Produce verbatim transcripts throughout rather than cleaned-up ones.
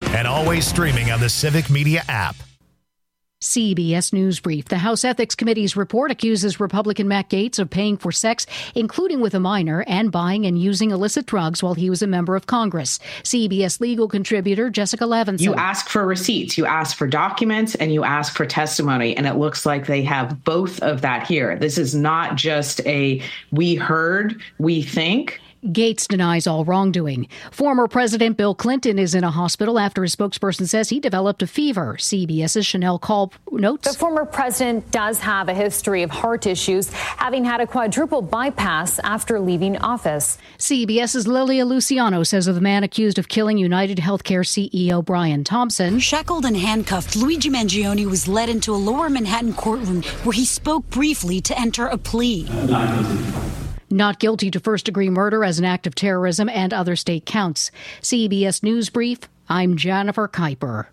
and always streaming on the Civic Media app. C B S News Brief. The House Ethics Committee's report accuses Republican Matt Gaetz of paying for sex, including with a minor, and buying and using illicit drugs while he was a member of Congress. C B S legal contributor Jessica Levinson. You ask for receipts, you ask for documents, and you ask for testimony, and it looks like they have both of that here. This is not just a we heard, we think. Gaetz denies all wrongdoing. Former President Bill Clinton is in a hospital after his spokesperson says he developed a fever. CBS's Chanel Call notes. The former president does have a history of heart issues, having had a quadruple bypass after leaving office. CBS's Lilia Luciano says of the man accused of killing United Healthcare C E O Brian Thompson. Shackled and handcuffed, Luigi Mangione was led into a lower Manhattan courtroom where he spoke briefly to enter a plea. Not guilty to first-degree murder as an act of terrorism and other state counts. C B S News Brief, I'm Jennifer Kuiper.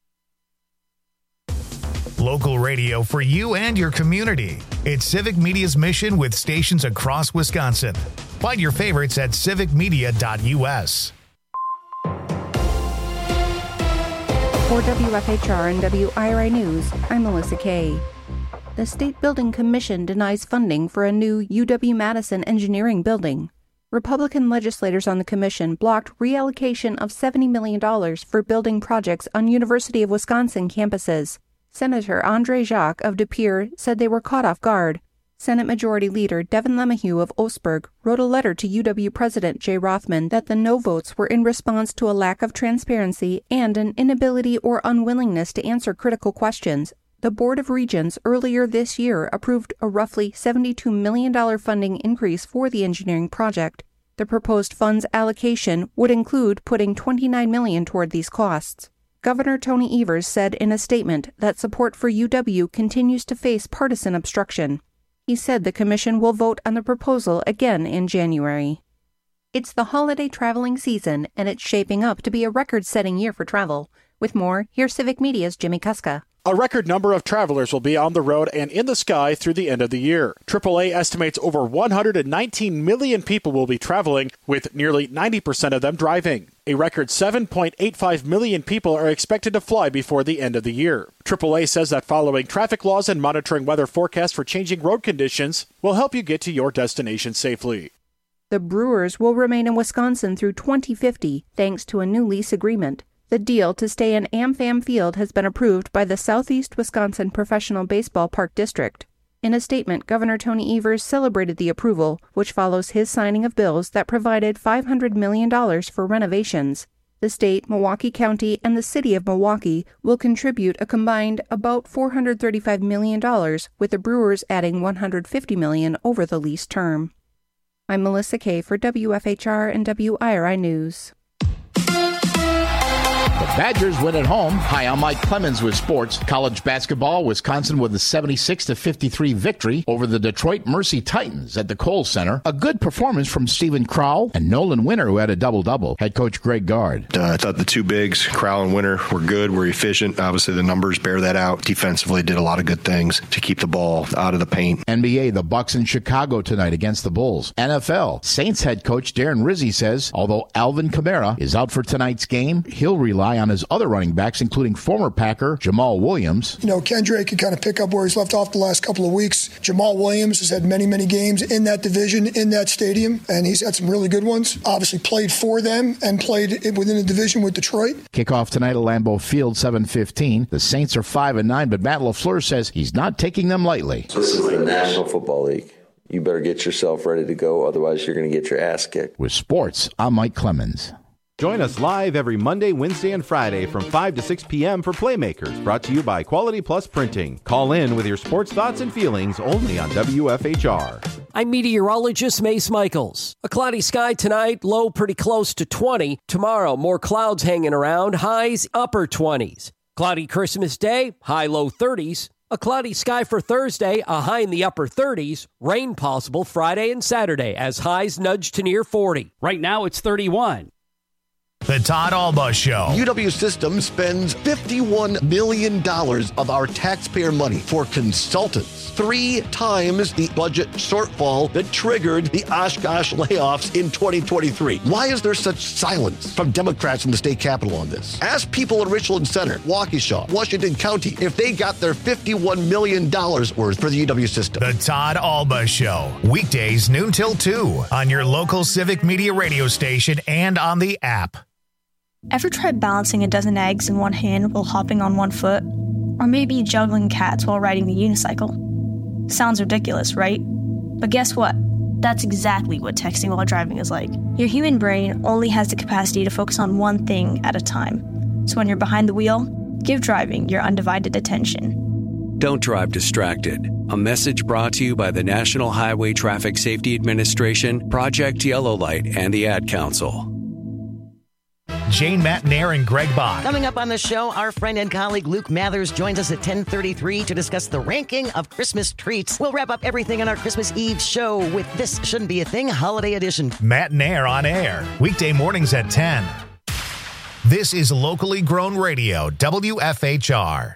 Local radio for you and your community. It's Civic Media's mission with stations across Wisconsin. Find your favorites at civic media dot u s. For W F H R and W I R I News, I'm Melissa Kay. The State Building Commission denies funding for a new U W-Madison engineering building. Republican legislators on the commission blocked reallocation of seventy million dollars for building projects on University of Wisconsin campuses. Senator Andre Jacques of De Pere said they were caught off guard. Senate Majority Leader Devin LeMahieu of Oseberg wrote a letter to U W President Jay Rothman that the no votes were in response to a lack of transparency and an inability or unwillingness to answer critical questions. The Board of Regents earlier this year approved a roughly seventy-two million dollars funding increase for the engineering project. The proposed funds allocation would include putting twenty-nine million dollars toward these costs. Governor Tony Evers said in a statement that support for U W continues to face partisan obstruction. He said the commission will vote on the proposal again in January. It's the holiday traveling season, and it's shaping up to be a record-setting year for travel. With more, here's Civic Media's Jimmy Kuska. A record number of travelers will be on the road and in the sky through the end of the year. triple A estimates over one hundred nineteen million people will be traveling, with nearly ninety percent of them driving. A record seven point eight five million people are expected to fly before the end of the year. triple A says that following traffic laws and monitoring weather forecasts for changing road conditions will help you get to your destination safely. The Brewers will remain in Wisconsin through twenty fifty thanks to a new lease agreement. The deal to stay in AmFam Field has been approved by the Southeast Wisconsin Professional Baseball Park District. In a statement, Governor Tony Evers celebrated the approval, which follows his signing of bills that provided five hundred million dollars for renovations. The state, Milwaukee County, and the city of Milwaukee will contribute a combined about four hundred thirty-five million dollars, with the Brewers adding one hundred fifty million dollars over the lease term. I'm Melissa Kay for W F H R and W I R I News. The Badgers win at home. Hi, I'm Mike Clemens with sports. College basketball, Wisconsin with a seventy-six to fifty-three victory over the Detroit Mercy Titans at the Kohl Center. A good performance from Stephen Crowell and Nolan Winter, who had a double-double. Head coach Greg Gard. Uh, I thought the two bigs, Crowell and Winter, were good, were efficient. Obviously, the numbers bear that out. Defensively, did a lot of good things to keep the ball out of the paint. N B A, the Bucks in Chicago tonight against the Bulls. N F L, Saints head coach Darren Rizzi says, although Alvin Kamara is out for tonight's game, he'll rely on his other running backs, including former Packer Jamal Williams. You know, Kendrick can kind of pick up where he's left off the last couple of weeks. Jamal Williams has had many, many games in that division, in that stadium, and he's had some really good ones. Obviously played for them and played within the division with Detroit. Kickoff tonight at Lambeau Field, seven fifteen. The Saints are five and nine, but Matt LaFleur says he's not taking them lightly. This is the National Football League. You better get yourself ready to go, otherwise you're going to get your ass kicked. With sports, I'm Mike Clemens. Join us live every Monday, Wednesday, and Friday from five to six p.m. for Playmakers, brought to you by Quality Plus Printing. Call in with your sports thoughts and feelings only on W F H R. I'm meteorologist Mace Michaels. A cloudy sky tonight, low pretty close to twenty. Tomorrow, more clouds hanging around, highs upper twenties. Cloudy Christmas Day, high low thirties. A cloudy sky for Thursday, a high in the upper thirties. Rain possible Friday and Saturday as highs nudge to near forty. Right now it's thirty-one. The Todd Alba Show. U W System spends fifty-one million dollars of our taxpayer money for consultants, three times the budget shortfall that triggered the Oshkosh layoffs in twenty twenty-three. Why is there such silence from Democrats in the state capitol on this? Ask people in Richland Center, Waukesha, Washington County, if they got their fifty-one million dollars worth for the U W System. The Todd Alba Show. Weekdays noon till two on your local Civic Media radio station and on the app. Ever tried balancing a dozen eggs in one hand while hopping on one foot? Or maybe juggling cats while riding the unicycle? Sounds ridiculous, right? But guess what? That's exactly what texting while driving is like. Your human brain only has the capacity to focus on one thing at a time. So when you're behind the wheel, give driving your undivided attention. Don't drive distracted. A message brought to you by the National Highway Traffic Safety Administration, Project Yellow Light, and the Ad Council. Jane Matnair and Greg Bach. Coming up on the show, our friend and colleague Luke Mathers joins us at ten thirty-three to discuss the ranking of Christmas treats. We'll wrap up everything on our Christmas Eve show with This Shouldn't Be a Thing Holiday Edition. Matnair on air, weekday mornings at ten. This is locally grown radio, W F H R.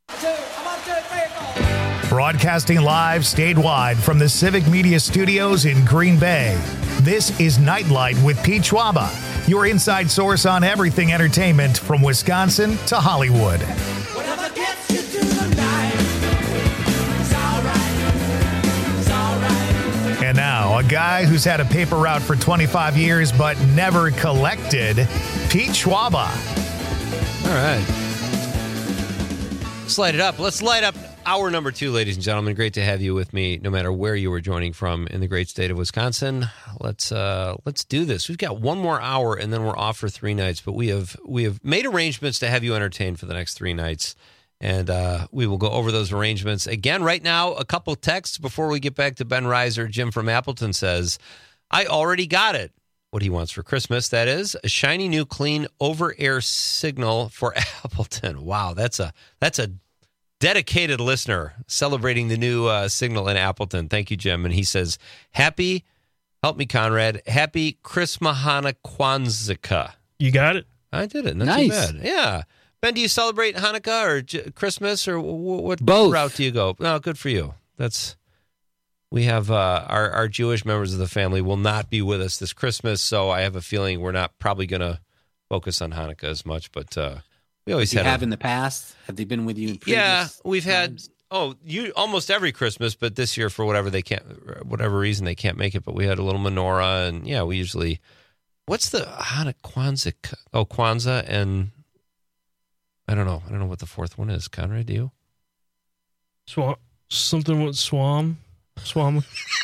Broadcasting live statewide from the Civic Media Studios in Green Bay. This is Nightlight with Pete Schwaba, your inside source on everything entertainment from Wisconsin to Hollywood. Whatever gets you through the night, it's all right, it's all right. And now, a guy who's had a paper route for twenty-five years but never collected, Pete Schwaba. All right. Let's light it up. Let's light up hour number two, ladies and gentlemen. Great to have you with me, no matter where you were joining from in the great state of Wisconsin. Let's uh, let's do this. We've got one more hour, and then we're off for three nights. But we have we have made arrangements to have you entertained for the next three nights, and uh, we will go over those arrangements again. Right now, a couple texts before we get back to Ben Reiser. Jim from Appleton says, "I already got it. What he wants for Christmas, that is, a shiny new clean over-air signal for Appleton." Wow, that's a that's a dedicated listener celebrating the new uh, signal in Appleton. Thank you, Jim. And he says, happy, help me, Conrad, happy Christmahana Kwanzaa. You got it? I did it. Not nice. too bad. Yeah. Ben, do you celebrate Hanukkah or J- Christmas, or w- what Both. route do you go? No, good for you. That's we have uh, our, our Jewish members of the family will not be with us this Christmas, so I have a feeling we're not probably going to focus on Hanukkah as much, but uh, we always you had have a, in the past. Have they been with you in previous Yeah, we've times? had oh, you almost every Christmas, but this year for whatever they can't, whatever reason they can't make it. But we had a little menorah, and yeah, we usually. What's the Hanukkah Kwanzaa? Oh, Kwanzaa, and I don't know. I don't know what the fourth one is. Conrad, do you? Swam, something with swam, swam.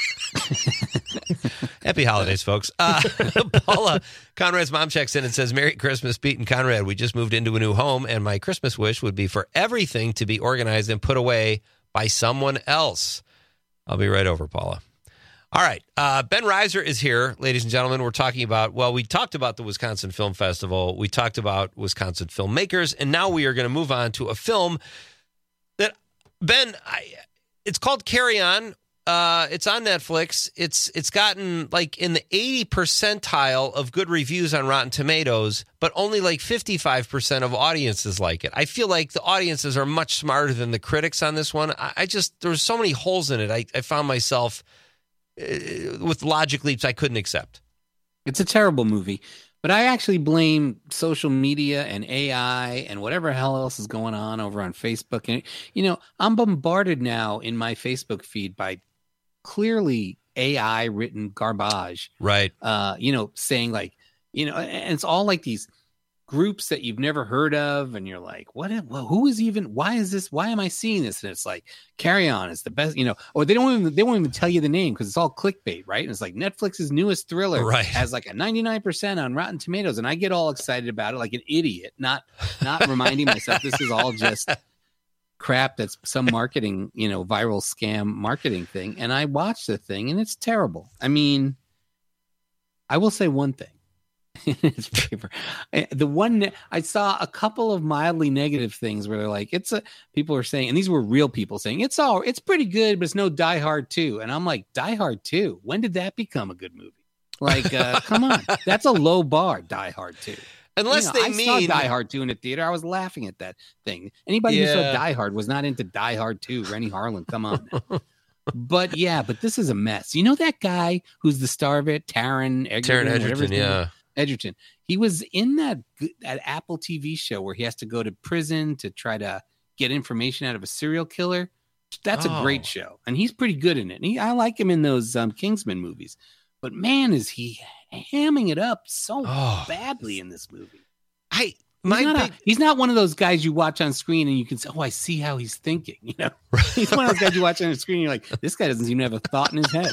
Happy holidays, folks. Uh, Paula, Conrad's mom checks in and says, Merry Christmas, Pete and Conrad. We just moved into a new home, and my Christmas wish would be for everything to be organized and put away by someone else. I'll be right over, Paula. All right. Uh, Ben Reiser is here, ladies and gentlemen. We're talking about, well, we talked about the Wisconsin Film Festival. We talked about Wisconsin filmmakers, and now we are going to move on to a film that, Ben, I, it's called Carry On. Uh, it's on Netflix. It's it's gotten like in the eighty percentile of good reviews on Rotten Tomatoes, but only like fifty-five percent of audiences like it. I feel like the audiences are much smarter than the critics on this one. I, I just, there's so many holes in it. I, I found myself uh, with logic leaps I couldn't accept. It's a terrible movie, but I actually blame social media and A I and whatever hell else is going on over on Facebook. And, you know, I'm bombarded now in my Facebook feed by clearly A I written garbage, right? Uh, you know, saying like, you know, and it's all like these groups that you've never heard of, and you're like, what? Well, who is even? Why is this? Why am I seeing this? And it's like, Carry On is the best, you know, or they don't even they won't even tell you the name because it's all clickbait, right? And it's like Netflix's newest thriller, right, has like a ninety-nine percent on Rotten Tomatoes, and I get all excited about it like an idiot, not not reminding myself this is all just crap that's some marketing, you know, viral scam marketing thing. And I watched the thing and it's terrible. I mean, I will say one thing. It's paper. The one I saw a couple of mildly negative things where they're like, it's a people are saying, and these were real people saying it's all it's pretty good, but it's no Die Hard two. And I'm like, Die Hard two? When did that become a good movie? Like, uh, come on, that's a low bar. Die Hard two. Unless you know, they I mean saw Die Hard two in the theater. I was laughing at that thing. Anybody who saw Yeah. Die Hard was not into Die Hard two. Rennie Harlan, come on. now. But yeah, but this is a mess. You know that guy who's the star of it, Taron Egerton, Taron whatever his Egerton, name is? yeah. Edgerton. He was in that that Apple T V show where he has to go to prison to try to get information out of a serial killer. That's Oh. a great show, and he's pretty good in it. And he, I like him in those um, Kingsman movies. But man, is he hamming it up so Oh. badly in this movie? I He's my not, big, a, he's not one of those guys you watch on screen and you can say, "Oh, I see how he's thinking." You know, he's one of those guys you watch on the screen. And you're like, "This guy doesn't seem to have a thought in his head."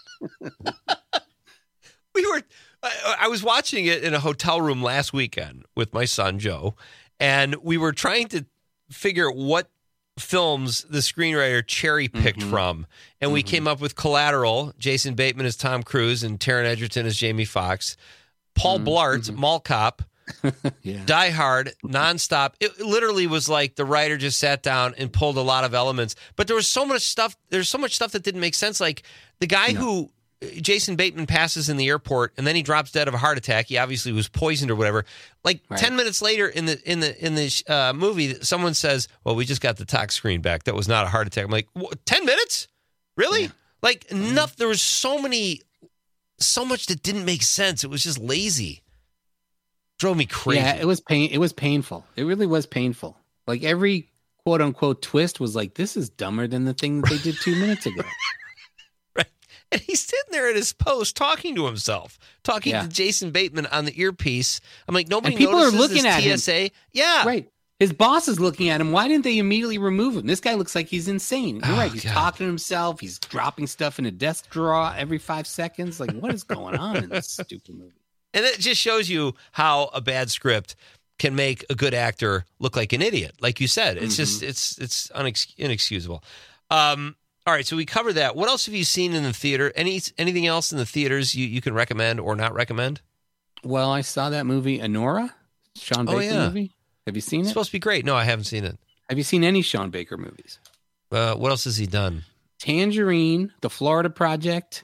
we were I, I was watching it in a hotel room last weekend with my son Joe, and we were trying to figure out what films the screenwriter cherry picked Mhm. from, and we Mhm. came up with Collateral. Jason Bateman as Tom Cruise and Taron Egerton as Jamie Foxx. Paul Mhm. Blart, Mall Cop. Yeah. Die Hard, Nonstop. It literally was like the writer just sat down and pulled a lot of elements, but there was so much stuff. There's so much stuff that didn't make sense. Like the guy who Jason Bateman passes in the airport and then he drops dead of a heart attack. He obviously was poisoned or whatever. Like Right. ten minutes later in the in the in the uh, movie, someone says, "Well, we just got the tox screen back. That was not a heart attack." I'm like, "What, ten minutes? Really?" Yeah. Like enough. There was so many, so much that didn't make sense. It was just lazy. Drove me crazy. Yeah, it was pain. It was painful. It really was painful. Like every quote unquote twist was like, "This is dumber than the thing that they did two minutes ago." And he's sitting there at his post talking to himself, talking Yeah. to Jason Bateman on the earpiece. I'm like, nobody And people are notices looking this at T S A. him. Yeah. Right. His boss is looking at him. Why didn't they immediately remove him? This guy looks like he's insane. You're Oh, right. He's God. talking to himself. He's dropping stuff in a desk drawer every five seconds. Like, what is going on in this stupid movie? And it just shows you how a bad script can make a good actor look like an idiot. Like you said, it's just, it's, it's unex- inexcusable. Um, all right. So we covered that. What else have you seen in the theater? Any, anything else in the theaters you, you can recommend or not recommend? Well, I saw that movie, Anora, Sean Oh, Baker yeah. movie. Have you seen It's it? supposed to be great. No, I haven't seen it. Have you seen any Sean Baker movies? Uh, what else has he done? Tangerine, The Florida Project,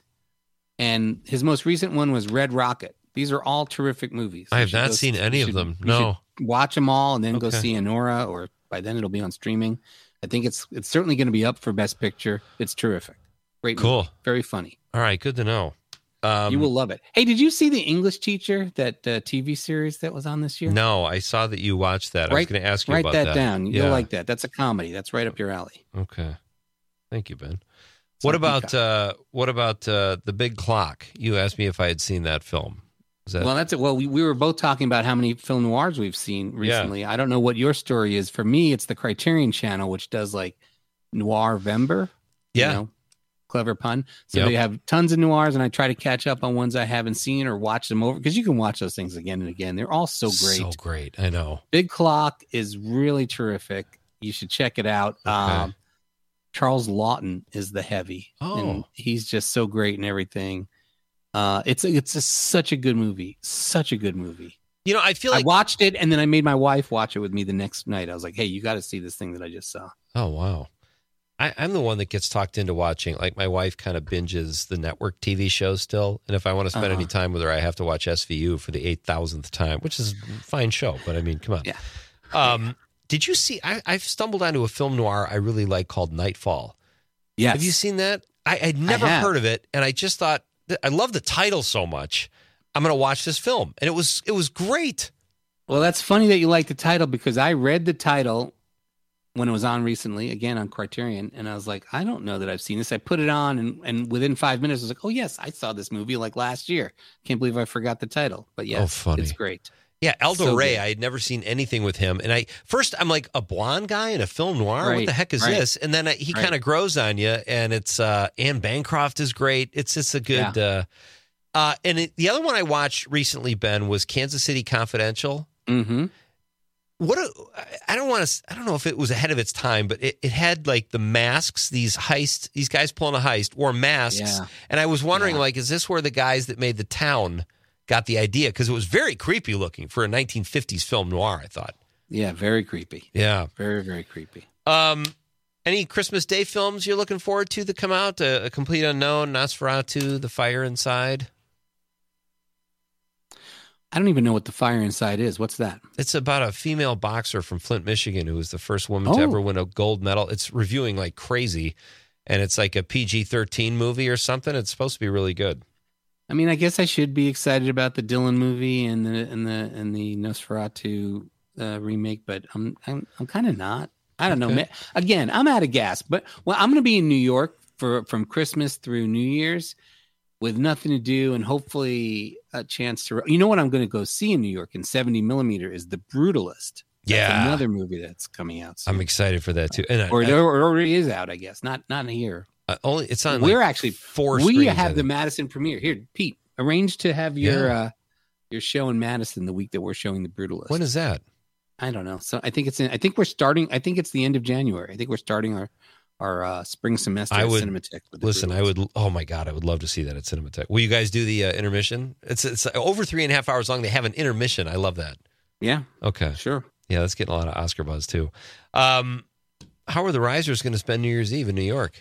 and his most recent one was Red Rocket. These are all terrific movies. I You have should not go- seen you any of should- them. you No. should watch them all and then go Okay. see Anora, or by then it'll be on streaming. I think it's it's certainly going to be up for Best Picture. It's terrific. Great movie. Cool. Very funny. All right. Good to know. Um, You will love it. Hey, did you see The English Teacher, that uh, T V series that was on this year? No, I saw that you watched that. I was Write- going to ask you write about that, that. down. Yeah. You'll like that. That's a comedy. That's right up your alley. Okay. Thank you, Ben. It's What on about Peacock. uh, what about uh, The Big Clock? You asked me if I had seen that film. Is that Well, that's it. Well, we, we were both talking about how many film noirs we've seen recently. I don't know what your story is. For me, it's the Criterion Channel, which does like Noir-vember. Yeah. You know, clever pun. So Yep. they have tons of noirs, and I try to catch up on ones I haven't seen or watch them over, because you can watch those things again and again. They're all so great. So great. I know. Big Clock is really terrific. You should check it out. Okay. Um, Charles Lawton is the heavy, Oh. and he's just so great and everything. Uh, it's a, it's a, such a good movie, such a good movie. You know, I feel I like watched it, and then I made my wife watch it with me the next night. I was like, "Hey, you got to see this thing that I just saw." Oh wow. I, I'm the one that gets talked into watching. Like my wife kind of binges the network T V shows still, and if I want to spend Uh-huh. any time with her, I have to watch S V U for the eight thousandth time, which is a fine show. But I mean, come on. Yeah. Um, did you see? I, I've stumbled onto a film noir I really like called Nightfall. Yes. Have you seen that? I, I'd never have. heard of it, and I just thought I love the title so much. I'm going to watch this film, and it was it was great. Well, that's funny that you like the title, because I read the title when it was on recently, again on Criterion, and I was like, I don't know that I've seen this. I put it on, and, and within five minutes, I was like, oh, yes, I saw this movie like last year. Can't believe I forgot the title. But yes, Oh, funny. it's great. Yeah, Aldo So Ray. good. I had never seen anything with him, and I first I'm like, a blonde guy in a film noir. What Right, the heck is right, this? And then I, he right. kind of grows on you, and it's uh, Anne Bancroft is great. It's just a good. Uh, uh, and it, the other one I watched recently, Ben, was Kansas City Confidential. Mm-hmm. What a, I don't want to. I don't know if it was ahead of its time, but it, it had like the masks. These heist, these guys pulling a heist wore masks, Yeah. and I was wondering, Yeah. like, is this where the guys that made The Town got the idea? Because it was very creepy looking for a nineteen fifties film noir. I thought. Yeah, very creepy. Yeah. Very, very creepy. Um, any Christmas Day films you're looking forward to that come out? A, a Complete Unknown, Nosferatu, The Fire Inside. I don't even know what The Fire Inside is. What's that? It's about a female boxer from Flint, Michigan, who was the first woman to Oh. ever win a gold medal. It's reviewing like crazy, and it's like a P G thirteen movie or something. It's supposed to be really good. I mean, I guess I should be excited about the Dylan movie and the and the and the Nosferatu uh, remake, but I'm I'm I'm kind of not. I don't know. Okay. Man. Again, I'm out of gas. But well, I'm going to be in New York for from Christmas through New Year's with nothing to do, and hopefully a chance to. You know what I'm going to go see in New York in seventy millimeter is The Brutalist. That's Yeah. another movie that's coming out soon. I'm excited for that too. And I- or, I- it already is out, I guess. Not not here. Uh, only it's on. We're like actually four. We screens, I have the think. Madison premiere here. Pete, arrange to have your Yeah. uh, your show in Madison the week that we're showing The Brutalist. When is that? I don't know. So I think it's in. I think we're starting. I think it's the end of January. I think we're starting our our uh, spring semester I at would Cinematheque. With The listen. I Brutalist. would. Oh my god, I would love to see that at Cinematheque. Will you guys do the uh, intermission? It's it's over three and a half hours long. They have an intermission. I love that. Yeah. Okay. Sure. Yeah, that's getting a lot of Oscar buzz too. Um, how are the Risers going to spend New Year's Eve in New York?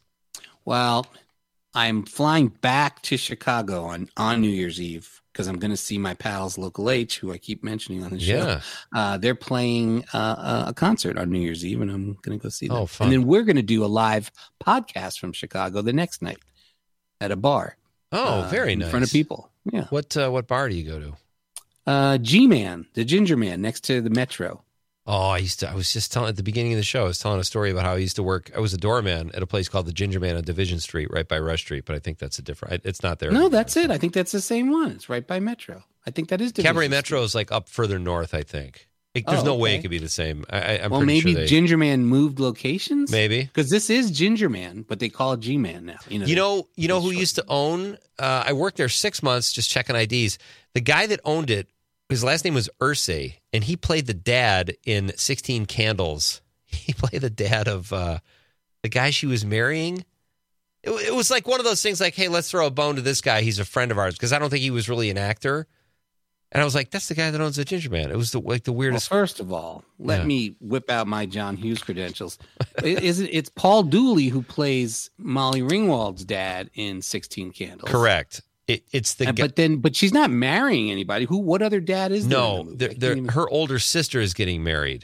Well, I'm flying back to Chicago on on New Year's Eve because I'm going to see my pals Local H, who I keep mentioning on the show. Yeah. Uh, they're playing uh, a concert on New Year's Eve, and I'm going to go see them. Oh, fun. And then we're going to do a live podcast from Chicago the next night at a bar. Oh, uh, very in nice. front of people. Yeah. What uh, what bar do you go to? Uh, G-Man, the Ginger Man, next to the Metro. Oh, I used to. I was just telling at the beginning of the show. I was telling a story about how I used to work. I was a doorman at a place called the Ginger Man on Division Street, right by Rush Street. But I think that's a different. It's not there. No, that's it. I think that's the same one. It's right by Metro. I think that is Division Cabaret Street. Metro is like up further north. I think. It, there's Oh, no way okay. it could be the same. I, I, I'm well, pretty maybe sure they, Ginger Man moved locations. Maybe because this is Ginger Man, but they call it G Man now. You know. You know, you know who used to own? Uh, I worked there six months just checking I Ds. The guy that owned it, his last name was Ursay, and he played the dad in sixteen Candles. He played the dad of uh, the guy she was marrying. It, it was like one of those things like, hey, let's throw a bone to this guy. He's a friend of ours, because I don't think he was really an actor. And I was like, that's the guy that owns the Ginger Man. It was the like the Well, weirdest. first of all, let Yeah. me whip out my John Hughes credentials. It- is it, it's Paul Dooley who plays Molly Ringwald's dad in sixteen Candles. Correct. It, it's the And- guy. but then, but she's not marrying anybody. Who? What other dad is there? in the No, movie? I they're, can't they're, even- her older sister is getting married.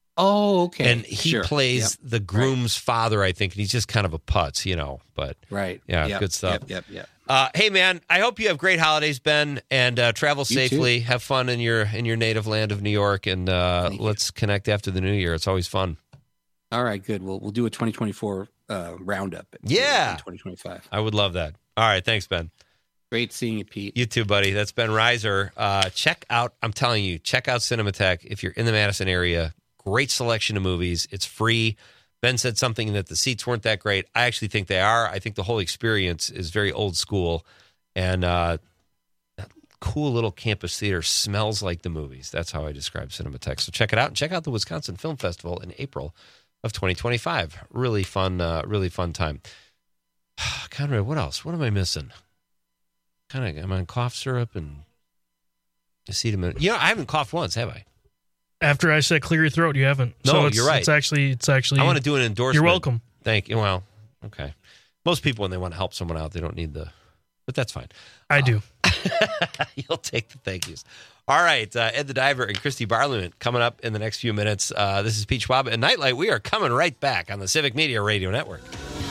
Oh, okay. And he Sure. plays Yep. the groom's father, I think, and he's just kind of a putz, you know. But Right. yeah, Yep, good stuff. Yep. Yep. Yep. Uh, hey, man, I hope you have great holidays, Ben, and uh, travel You too. safely. Have fun in your in your native land of New York, and uh, let's connect after the new year. It's always fun. All right. Good. We'll we'll do a twenty twenty-four uh, roundup. Yeah. In twenty twenty-five. I would love that. All right, thanks, Ben. Great seeing you, Pete. You too, buddy. That's Ben Reiser. Uh, check out, I'm telling you, check out Cinematheque if you're in the Madison area. Great selection of movies. It's free. Ben said something that the seats weren't that great. I actually think they are. I think the whole experience is very old school. And uh, that cool little campus theater smells like the movies. That's how I describe Cinematheque. So check it out. And check out the Wisconsin Film Festival in April of twenty twenty-five. Really fun, uh, really fun time. Conrad, what else? What am I missing? Kind of, I'm on cough syrup and acetaminophen. You know, I haven't coughed once, have I? After I said clear your throat, you haven't. No, so it's, you're right. It's actually, it's actually. I want to do an endorsement. You're welcome. Thank you. Well, okay. Most people, when they want to help someone out, they don't need the, but that's fine. I do. You'll take the thank yous. All right. Uh, Ed the Diver and Christy Barluman coming up in the next few minutes. Uh, this is Pete Schwab and Nightlight. We are coming right back on the Civic Media Radio Network.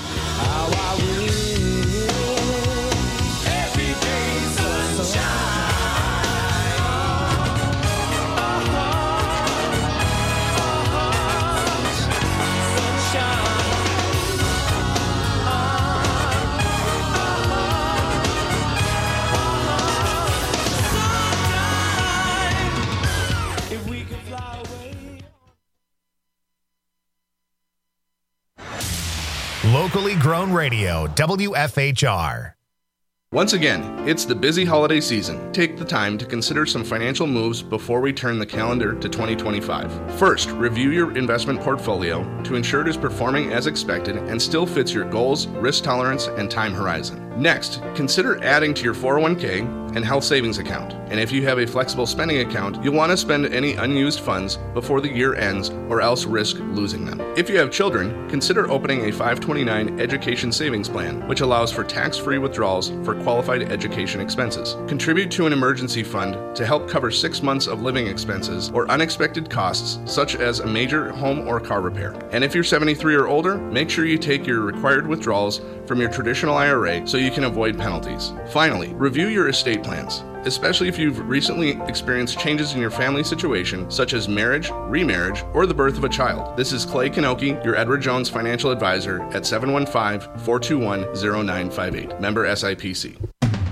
Locally grown radio, W F H R. Once again, it's the busy holiday season. Take the time to consider some financial moves before we turn the calendar to twenty twenty-five. First, review your investment portfolio to ensure it is performing as expected and still fits your goals, risk tolerance, and time horizon. Next, consider adding to your four oh one k, and health savings account. And if you have a flexible spending account, you'll want to spend any unused funds before the year ends or else risk losing them. If you have children, consider opening a five twenty-nine education savings plan, which allows for tax-free withdrawals for qualified education expenses. Contribute to an emergency fund to help cover six months of living expenses or unexpected costs, such as a major home or car repair. And if you're seventy-three or older, make sure you take your required withdrawals from your traditional I R A so you can avoid penalties. Finally, review your estate plans, especially if you've recently experienced changes in your family situation, such as marriage, remarriage, or the birth of a child. This is Clay Kanoki, your Edward Jones financial advisor at seven one five, four two one, zero nine five eight. Member S I P C.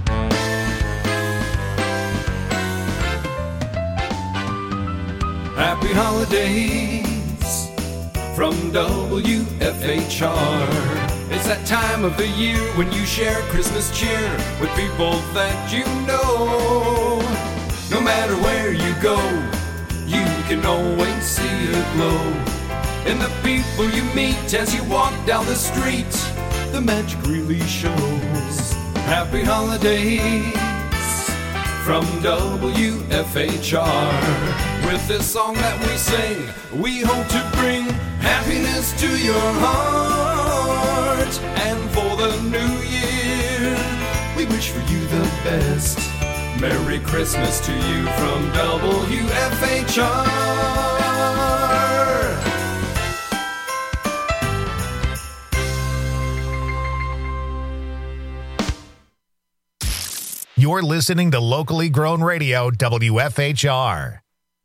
Happy holidays from W F H R. It's that time of the year when you share Christmas cheer with people that you know. No matter where you go, you can always see a glow. And the people you meet as you walk down the street, the magic really shows. Happy holidays from W F H R. With this song that we sing, we hope to bring happiness to your heart. And for the new year, we wish for you the best. Merry Christmas to you from W F H R. You're listening to locally grown radio, W F H R.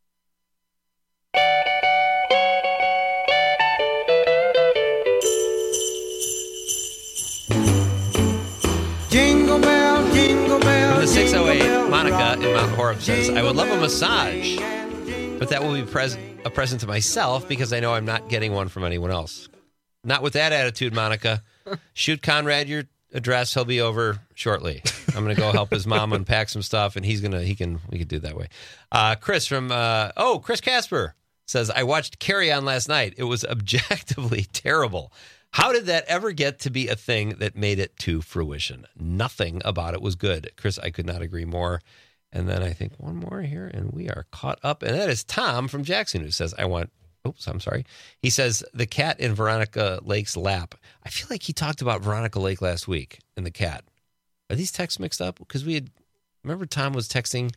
Jingle bell, jingle bell. The six oh eight, Monica in Mount Horeb says, I would love a massage, but that will be pres- a present to myself because I know I'm not getting one from anyone else. Not with that attitude, Monica. Shoot Conrad your address. He'll be over shortly. I'm going to go help his mom unpack some stuff, and he's going to, he can, we can do it that way. Uh, Chris from, uh, oh, Chris Casper says, I watched Carry On last night. It was objectively terrible. How did that ever get to be a thing that made it to fruition? Nothing about it was good. Chris, I could not agree more. And then I think one more here, and we are caught up. And that is Tom from Jackson, who says, I want, oops, I'm sorry. He says, the cat in Veronica Lake's lap. I feel like he talked about Veronica Lake last week and the cat. Are these texts mixed up? Because we had, remember Tom was texting?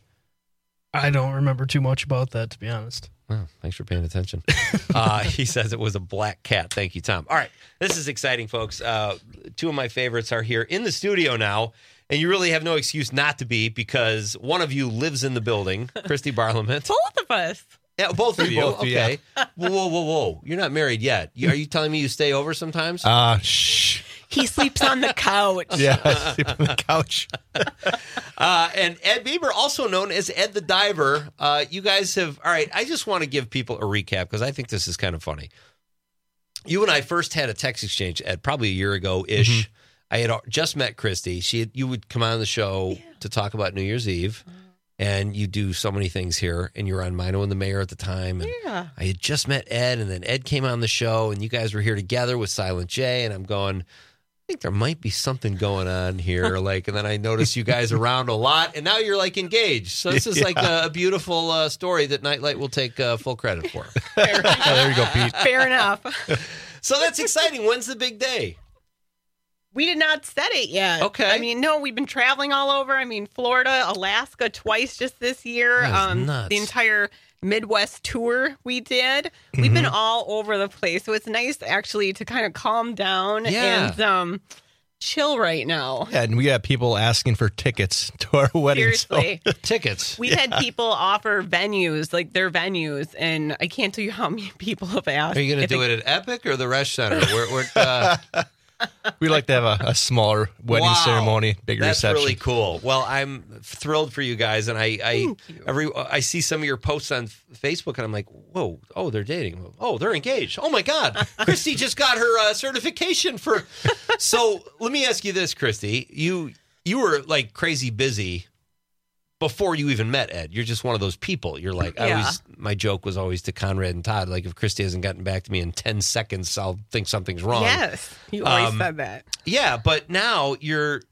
I don't remember too much about that, to be honest. Oh, thanks for paying attention. Uh, he says it was a black cat. Thank you, Tom. All right. This is exciting, folks. Uh, two of my favorites are here in the studio now, and you really have no excuse not to be because one of you lives in the building, Christy Barlament. Both of us. Yeah, both of you. Both, okay. yeah. Whoa, whoa, whoa, whoa. You're not married yet. You, are you telling me you stay over sometimes? Uh, shh. He sleeps on the couch. Yeah, I sleep on the couch. uh, and Ed Bieber, also known as Ed the Diver. Uh, you guys have, all right, I just want to give people a recap because I think this is kind of funny. You and I first had a text exchange, Ed, probably a year ago-ish. Mm-hmm. I had just met Christy. She had, you would come on the show yeah. to talk about New Year's Eve. And you do so many things here, and you were on Mino and the Mayor at the time. And yeah. I had just met Ed, and then Ed came on the show, and you guys were here together with Silent J, and I'm going, I think there might be something going on here. Like, and then I noticed you guys around a lot, and now you're like engaged. So this is yeah. like a, a beautiful uh, story that Nightlight will take uh, full credit for. Fair enough. Oh, there you go, Pete. Fair enough. So that's exciting. When's the big day? We did not set it yet. Okay. I mean, no, we've been traveling all over. I mean, Florida, Alaska twice just this year. Um, nuts. The entire Midwest tour we did. Mm-hmm. We've been all over the place. So it's nice actually to kind of calm down yeah. and um, chill right now. Yeah, and we got people asking for tickets to our wedding. Seriously. So. Tickets. We yeah. had people offer venues, like their venues, and I can't tell you how many people have asked. Are you going to do it, it at Epic or the Resch Center? We're, we're, uh... We like to have a, a smaller wedding wow. ceremony, bigger That's reception. really cool. Well, I'm thrilled for you guys, and I, I every I see some of your posts on Facebook, and I'm like, whoa, oh, they're dating. Oh, they're engaged. Oh my God, Christy just got her uh, certification for. So let me ask you this, Christy, you you were like crazy busy before you even met Ed. You're just one of those people. You're like, I yeah. always, my joke was always to Conrad and Todd, like if Christy hasn't gotten back to me in ten seconds, I'll think something's wrong. Yes, you always um, said that. Yeah, but now you're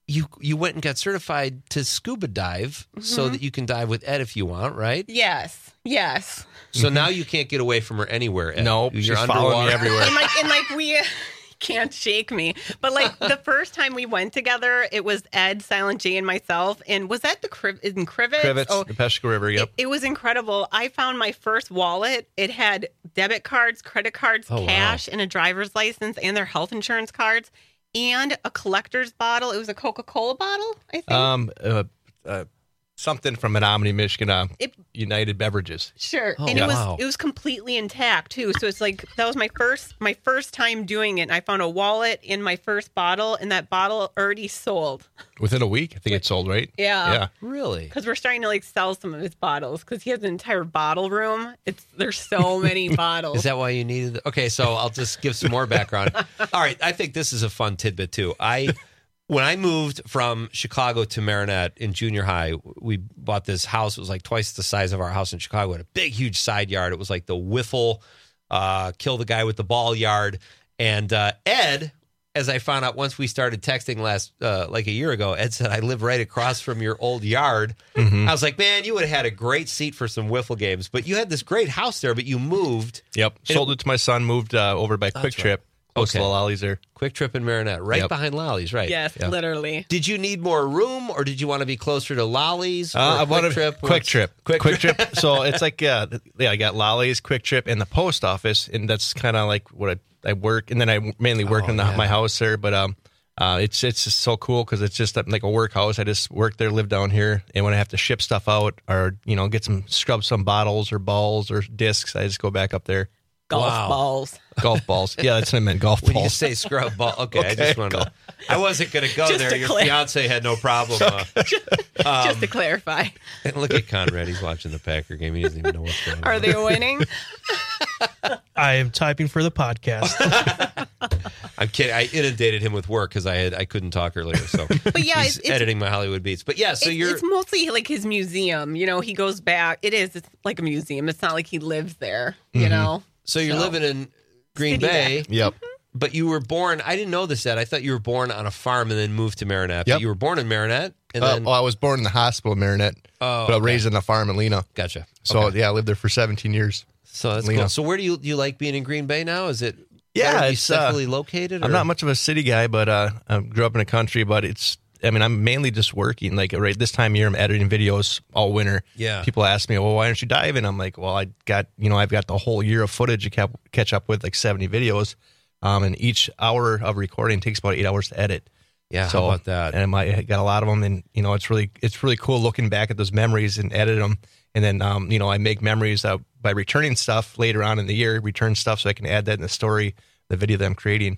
you you went and got certified to scuba dive so Mhm. that you can dive with Ed if you want, right? Yes, yes. So now you can't get away from her anywhere, Ed. Nope, You're she's following me underwater. everywhere. And like, and like we can't shake me. But like the first time we went together, it was Ed, Silent J, and myself. And was that the Criv- in Crivets? Crivets, Oh, the Peshka River, yep. it, it was incredible. I found my first wallet. It had debit cards, credit cards, Oh, wow. cash, and a driver's license, and their health insurance cards, and a collector's bottle. It was a Coca-Cola bottle, I think. Um, uh, uh, something from Menominee, Michigan, uh, It- United Beverages. Sure, Oh, and it was wow. it was completely intact too. So it's like that was my first my first time doing it. And I found a wallet in my first bottle, and that bottle already sold. Within a week, I think it sold, right? Yeah, Yeah. Really? Because we're starting to like sell some of his bottles because he has an entire bottle room. It's there's so many bottles. Is that why you needed it? Okay, so I'll just give some more background. All right, I think this is a fun tidbit too. I when I moved from Chicago to Marinette in junior high, we bought this house. It was like twice the size of our house in Chicago. It had a big, huge side yard. It was like the wiffle, uh, kill the guy with the ball yard. And uh, Ed, as I found out once we started texting last, uh, like a year ago, Ed said, I live right across from your old yard. Mhm. I was like, man, you would have had a great seat for some wiffle games. But you had this great house there, but you moved. Yep. And Sold it to my son, moved uh, over by Quick right. Trip. Close Okay. to the Lollies there. Quick Trip in Marinette, right Yep. behind Lollies, right? Yes, Yeah. literally. Did you need more room, or did you want to be closer to Lollies? Or Uh, I Quick wanted Trip? Quick Trip. Quick, Quick Trip. So it's like, yeah, th- yeah, I got Lollies, Quick Trip, and the post office, and that's kind of like what I, I work, and then I mainly work Oh, in the, yeah. my house there. But um, uh, it's it's just so cool because it's just like a workhouse. I just work there, live down here, and when I have to ship stuff out or you know get some scrub some bottles or balls or discs, I just go back up there. Golf Wow. balls. Golf balls. Yeah, that's what I meant. Golf When you balls. say scrub ball, okay, I Okay, just wanted to. I wasn't going to go Just there. to Your clear- fiance had no problem. Uh, Just to clarify, and look at Conrad. He's watching the Packer game. He doesn't even know what's going on. are they winning? I am typing for the podcast. I'm kidding. I inundated him with work because I had I couldn't talk earlier. So But yeah, he's it's- it's- editing my Hollywood Beats. But yeah, so it's, you're it's mostly like his museum. You know, he goes back. It is. It's like a museum. It's not like he lives there. You Mhm. know. so you're So- living in Green City Bay. Bay. Yep. But you were born. I didn't know this yet. I thought you were born on a farm and then moved to Marinette. But Yep. you were born in Marinette, and Uh, then well, I was born in the hospital in Marinette, Oh, but I was okay. raised in a farm in Lena. Gotcha. So Okay. yeah, I lived there for seventeen years. So that's Lena. cool. So where do you do you like being in Green Bay now? Is it Yeah, better to be it's, uh, centrally located? I'm or- not much of a city guy, but uh, I grew up in the country. But it's, I mean, I'm mainly just working. Like right this time of year, I'm editing videos all winter. Yeah. People ask me, well, why aren't you diving? I'm like, well, I got, you know, I've got the whole year of footage to cap- catch up with, like seventy videos. Um, and each hour of recording takes about eight hours to edit. Yeah, So, how about that? And I got a lot of them, and you know, it's really, it's really cool looking back at those memories and edit them. And then, um, you know, I make memories uh, by returning stuff later on in the year, return stuff so I can add that in the story, the video that I'm creating.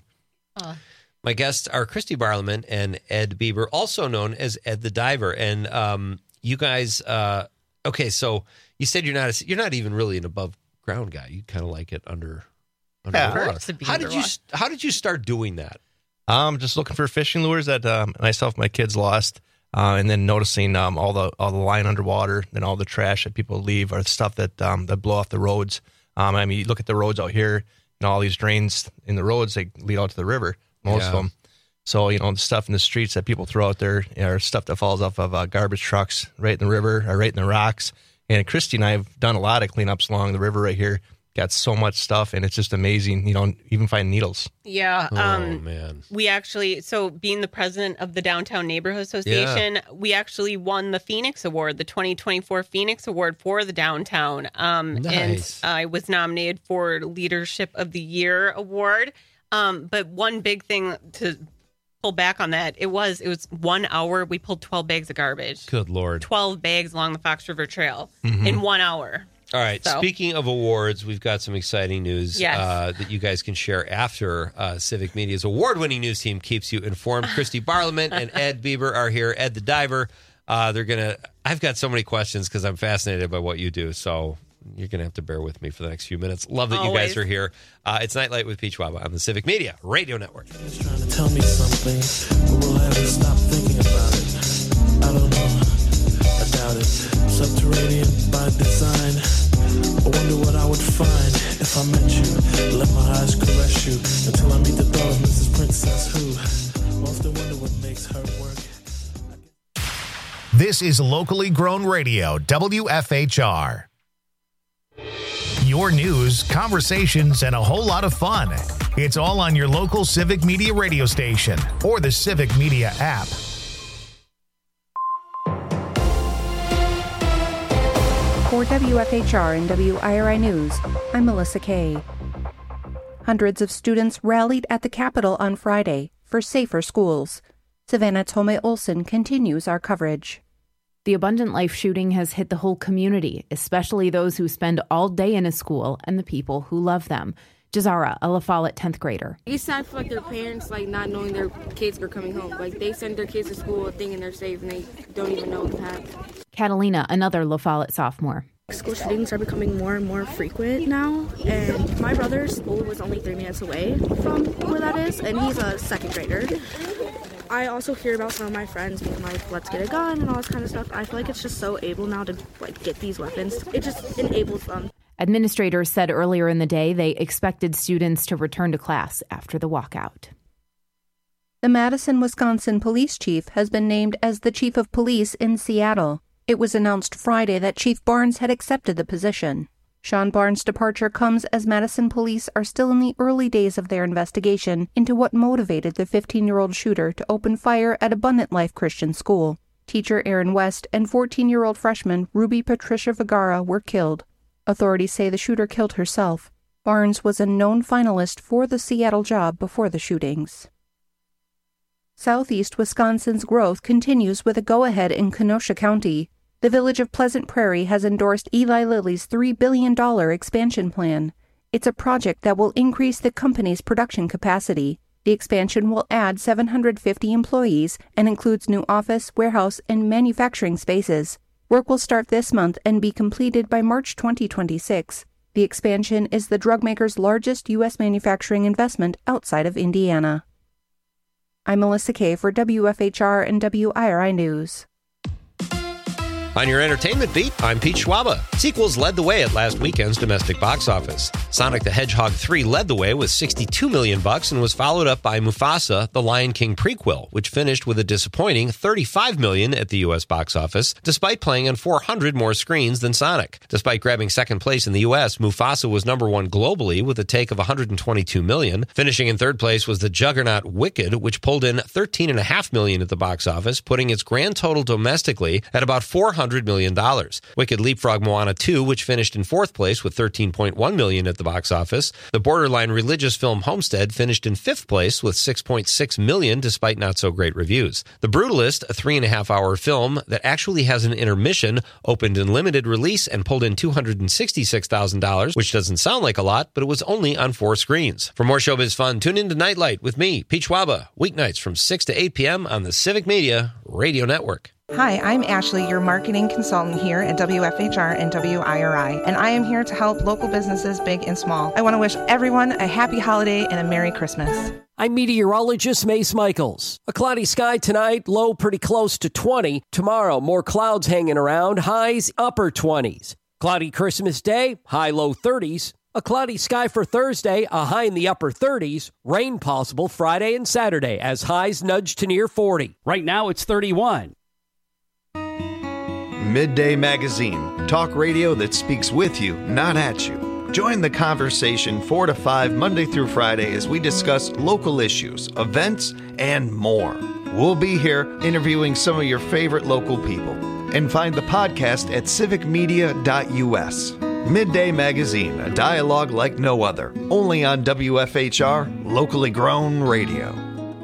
My guests are Christy Barliman and Ed Bieber, also known as Ed the Diver. And um, you guys, uh, okay, so you said you're not a, you're not even really an above ground guy. You kind of like it under under Yeah. the water. Hurts to be How did you underwater. how did you start doing that? Um, just looking for fishing lures that um, myself, and my kids lost, uh, and then noticing um, all the all the line underwater, and all the trash that people leave, or stuff that um, that blow off the roads. Um, I mean, you look at the roads out here, and all these drains in the roads, they lead out to the river, most of Yeah. them. So you know, the stuff in the streets that people throw out there are stuff that falls off of uh, garbage trucks right in the river or right in the rocks. And Christy and I have done a lot of cleanups along the river right here. Got so much stuff, and it's just amazing. You know, even find needles. Yeah. Oh Um, man. we actually, so being the president of the Downtown Neighborhood Association, we actually won the Phoenix Award, the twenty twenty-four Phoenix Award for the downtown. Um, Nice. And I was nominated for Leadership of the Year Award. Um, but one big thing to pull back on that, it was it was one hour. We pulled twelve bags of garbage, Good Lord. twelve bags along the Fox River Trail Mhm. in one hour. All right. So- Speaking of awards, we've got some exciting news Yes. uh, that you guys can share after uh, Civic Media's award-winning news team keeps you informed. Christy Barliman and Ed Bieber are here. Ed the Diver. Uh, they're gonna. I've got so many questions because I'm fascinated by what you do. So you're gonna have to bear with me for the next few minutes. Love that you Always. guys are here. Uh, it's Nightlight with Peach Waba on the Civic Media Radio Network. Trying to tell me something, but will I ever stop thinking about it? I don't know. I doubt it. Subterranean by design. I wonder what I would find if I met you. Let my eyes caress you until I meet the thought of Missus Princess who. Often wonder what makes her work. This is locally grown radio, W F H R. Your news, conversations, and a whole lot of fun. It's all on your local Civic Media radio station or the Civic Media app. For W F H R and W I R I News, I'm Melissa Kay. Hundreds of students rallied at the Capitol on Friday for safer schools. Savannah Tome Olson continues our coverage. The Abundant Life shooting has hit the whole community, especially those who spend all day in a school and the people who love them. Jazara, a La Follette tenth grader. It's sad for like their parents, like not knowing their kids are coming home. Like they send their kids to school thinking they're safe and they don't even know the path. Catalina, another La Follette sophomore. School shootings are becoming more and more frequent now, and my brother's school was only three minutes away from where that is, and he's a second grader. I also hear about some of my friends being like, let's get a gun and all this kind of stuff. I feel like it's just so able now to like get these weapons. It just enables them. Administrators said earlier in the day they expected students to return to class after the walkout. The Madison, Wisconsin police chief has been named as the chief of police in Seattle. It was announced Friday that Chief Barnes had accepted the position. Sean Barnes' departure comes as Madison police are still in the early days of their investigation into what motivated the fifteen-year-old shooter to open fire at Abundant Life Christian School. Teacher Aaron West and fourteen-year-old freshman Ruby Patricia Vergara were killed. Authorities say the shooter killed herself. Barnes was a known finalist for the Seattle job before the shootings. Southeast Wisconsin's growth continues with a go-ahead in Kenosha County. The village of Pleasant Prairie has endorsed Eli Lilly's three billion dollars expansion plan. It's a project that will increase the company's production capacity. The expansion will add seven hundred fifty employees and includes new office, warehouse, and manufacturing spaces. Work will start this month and be completed by March twenty twenty-six. The expansion is the drug maker's largest U S manufacturing investment outside of Indiana. I'm Melissa Kay for W F H R and W I R I News. On your entertainment beat, I'm Pete Schwaba. Sequels led the way at last weekend's domestic box office. Sonic the Hedgehog three led the way with sixty-two million bucks and was followed up by Mufasa, the Lion King prequel, which finished with a disappointing thirty-five million at the U S box office, despite playing on four hundred more screens than Sonic. Despite grabbing second place in the U S, Mufasa was number one globally with a take of one hundred twenty-two million. Finishing in third place was the juggernaut Wicked, which pulled in thirteen point five million at the box office, putting its grand total domestically at about four hundred one hundred million dollars. Wicked leapfrogged Moana two, which finished in fourth place with thirteen point one million dollars at the box office. The borderline religious film Homestead finished in fifth place with six point six million dollars despite not so great reviews. The Brutalist, a three and a half hour film that actually has an intermission, opened in limited release and pulled in two hundred sixty-six thousand dollars, which doesn't sound like a lot, but it was only on four screens. For more showbiz fun, tune in to Nightlight with me, Pete Schwaba, weeknights from six to eight p.m. on the Civic Media Radio Network. Hi, I'm Ashley, your marketing consultant here at W F H R and W I R I, and I am here to help local businesses big and small. I want to wish everyone a happy holiday and a Merry Christmas. I'm meteorologist Mace Michaels. A cloudy sky tonight, low pretty close to twenty. Tomorrow, more clouds hanging around, highs upper twenties. Cloudy Christmas Day, high low thirties. A cloudy sky for Thursday, a high in the upper thirties. Rain possible Friday and Saturday as highs nudge to near forty. Right now, it's thirty-one. Midday Magazine, talk radio that speaks with you, not at you. Join the conversation four to five Monday through Friday as we discuss local issues, events, and more. We'll be here interviewing some of your favorite local people. And find the podcast at civic media dot u s. Midday Magazine, a dialogue like no other. Only on W F H R, locally grown radio.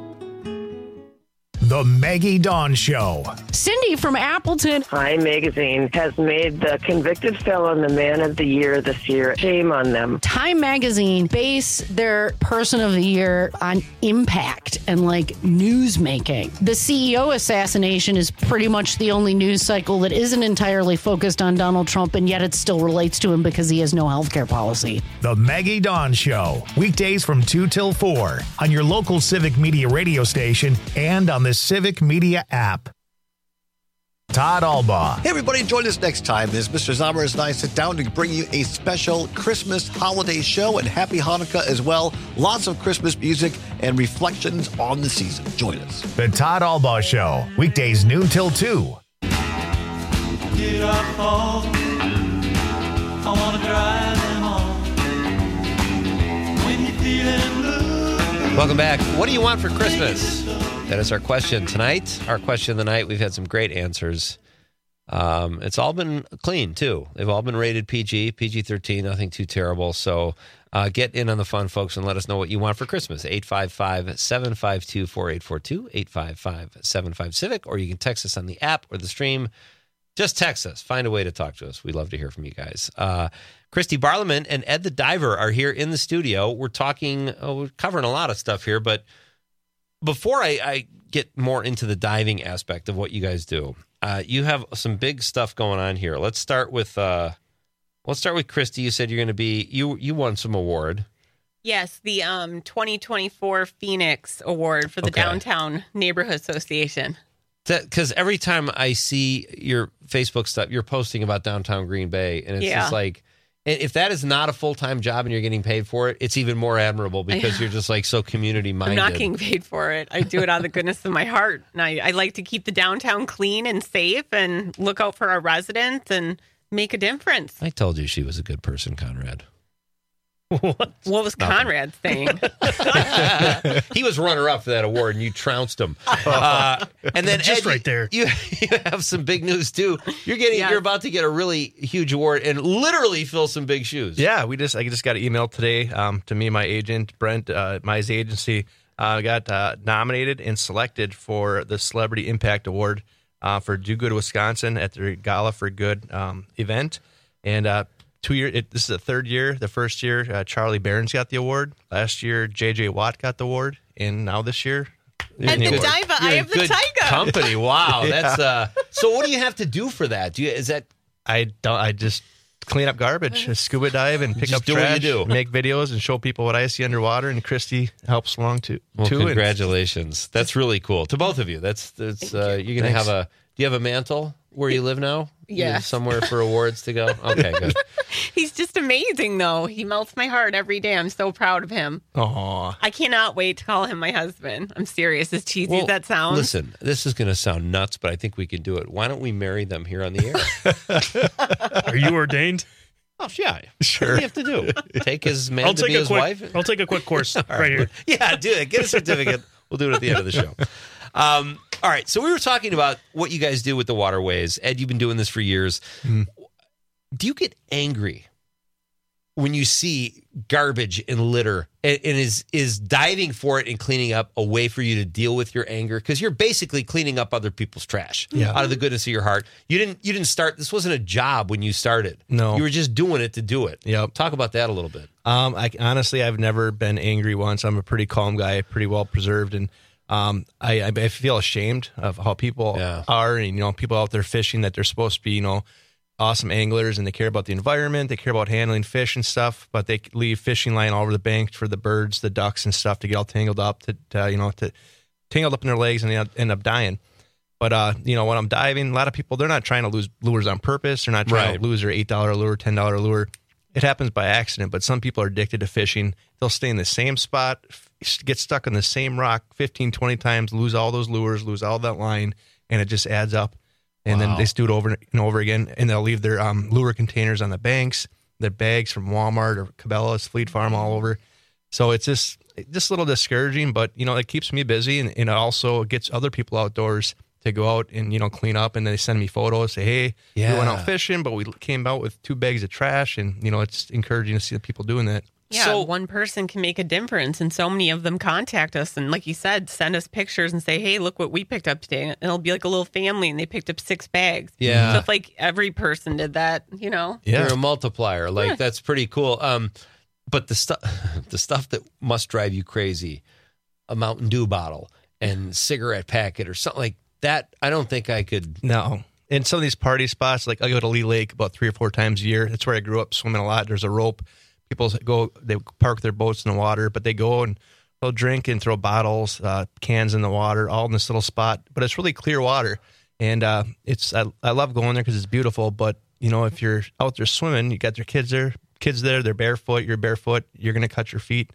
The Maggie Dawn Show. Cindy from Appleton. Time Magazine has made the convicted felon the man of the year this year. Shame on them. Time Magazine base their person of the year on impact and like news making. The C E O assassination is pretty much the only news cycle that isn't entirely focused on Donald Trump, and yet it still relates to him because he has no healthcare policy. The Maggie Dawn Show. Weekdays from two till four on your local Civic Media radio station and on the Civic Media app. Todd Albaugh. Hey, everybody, join us next time as Mister Zommers and I sit down to bring you a special Christmas holiday show and Happy Hanukkah as well. Lots of Christmas music and reflections on the season. Join us. The Todd Albaugh Show. Weekdays noon till two. they drop off, I wanna dry them off. When you're feeling blue. Welcome back. What do you want for Christmas? That is our question tonight. Our question of the night. We've had some great answers. Um, it's all been clean, too. They've all been rated P G, P G thirteen, nothing too terrible. So uh, get in on the fun, folks, and let us know what you want for Christmas. eight five five, seven five two, four eight four two, eight five five, seven five, CIVIC, or you can text us on the app or the stream. Just text us. Find a way to talk to us. We'd love to hear from you guys. Uh, Christy Barliman and Ed the Diver are here in the studio. We're talking, oh, we're covering a lot of stuff here, but before I, I get more into the diving aspect of what you guys do, uh, you have some big stuff going on here. Let's start with uh, let's start with Christy. You said you're going to be you you won some award. Yes, the um, twenty twenty-four Phoenix Award for the Okay. Downtown Neighborhood Association. Because every time I see your Facebook stuff, you're posting about downtown Green Bay, and it's Yeah. just like, and if that is not a full time job and you're getting paid for it, it's even more admirable because you're just like so community minded. I'm not getting paid for it. I do it out of the goodness of my heart. And I, I like to keep the downtown clean and safe and look out for our residents and make a difference. I told you she was a good person, Conrad. What, what was Conrad saying? He was runner up for that award, and you trounced him. Uh, and then Just Ed, right there. You, you have some big news too. You're getting, Yes. you're about to get a really huge award and literally fill some big shoes. Yeah, we just I just got an email today um, to me and my agent Brent, uh, my agency uh, got uh, nominated and selected for the Celebrity Impact Award uh, for Do Good Wisconsin at their Gala for Good um, event, and uh, two year it, this is the third year. The first year uh, Charlie Barron's got the award. Last year J J Watt got the award, and now this year. And the You're- diver, you're I in have the good tiger. company. Wow, Yeah. that's uh. So what do you have to do for that? Do you is that I don't. I just clean up garbage, scuba dive, and pick Just up do what you trash. do. Make videos and show people what I see underwater. And Christy helps along too. Well, too. And- congratulations. That's really cool. To both of you. That's that's uh, you're gonna Thanks. have a. Do you have a mantle where you live now? You have Yes. somewhere for awards to go. Okay, good. He's just amazing, though. He melts my heart every day. I'm so proud of him. Aw. I cannot wait to call him my husband. I'm serious. As cheesy Well, as that sounds. Listen, this is going to sound nuts, but I think we can do it. Why don't we marry them here on the air? Are you ordained? Oh, yeah. Sure. What do you have to do? Take his man I'll to take be a his quick. wife? I'll take a quick course All right here. Yeah, do it. Get a certificate. We'll do it at the end of the show. Um, all right. So we were talking about what you guys do with the waterways. Ed, you've been doing this for years. Mhm. Do you get angry when you see garbage and litter, and, and is is diving for it and cleaning up a way for you to deal with your anger? Because you're basically cleaning up other people's trash Yeah. out of the goodness of your heart. You didn't you didn't start. This wasn't a job when you started. No. You were just doing it to do it. Yep. Talk about that a little bit. Um, I honestly, I've never been angry once. I'm a pretty calm guy, pretty well preserved, and um, I, I I feel ashamed of how people Yeah. are, and you know, people out there fishing that they're supposed to be, you know, awesome anglers, and they care about the environment, they care about handling fish and stuff, but they leave fishing line all over the bank for the birds, the ducks, and stuff to get all tangled up, to, to you know, to tangled up in their legs, and they end up dying. But uh, you know, when I'm diving, a lot of people, they're not trying to lose lures on purpose. They're not trying Right. to lose their eight dollar lure, ten dollar lure. It happens by accident, but some people are addicted to fishing. They'll stay in the same spot, f- get stuck on the same rock fifteen, twenty times, lose all those lures, lose all that line, and it just adds up. And Wow. then they just do it over and over again, and they'll leave their um, lure containers on the banks, their bags from Walmart or Cabela's, Fleet Farm, all over. So it's just just a little discouraging, but you know, it keeps me busy, and, and it also gets other people outdoors to go out and, you know, clean up, and then they send me photos, say, hey, Yeah. we went out fishing, but we came out with two bags of trash, and you know, it's encouraging to see the people doing that. Yeah, So- one person can make a difference, and so many of them contact us, and like you said, send us pictures and say, "Hey, look what we picked up today." And it'll be like a little family, and they picked up six bags. Yeah. so if like every person did that, you know, Yeah. You're a multiplier. Like Yeah. that's pretty cool. Um, but the stuff, the stuff that must drive you crazy, a Mountain Dew bottle and cigarette packet or something like that. I don't think I could. No. In some of these party spots, like I go to Lee Lake about three or four times a year. That's where I grew up swimming a lot. There's a rope. People go, they park their boats in the water, but they go and they'll drink and throw bottles, uh, cans in the water, all in this little spot. But it's really clear water. And uh, it's I, I love going there because it's beautiful. But, you know, if you're out there swimming, you got your kids there, kids there, they're barefoot, you're barefoot, you're going to cut your feet.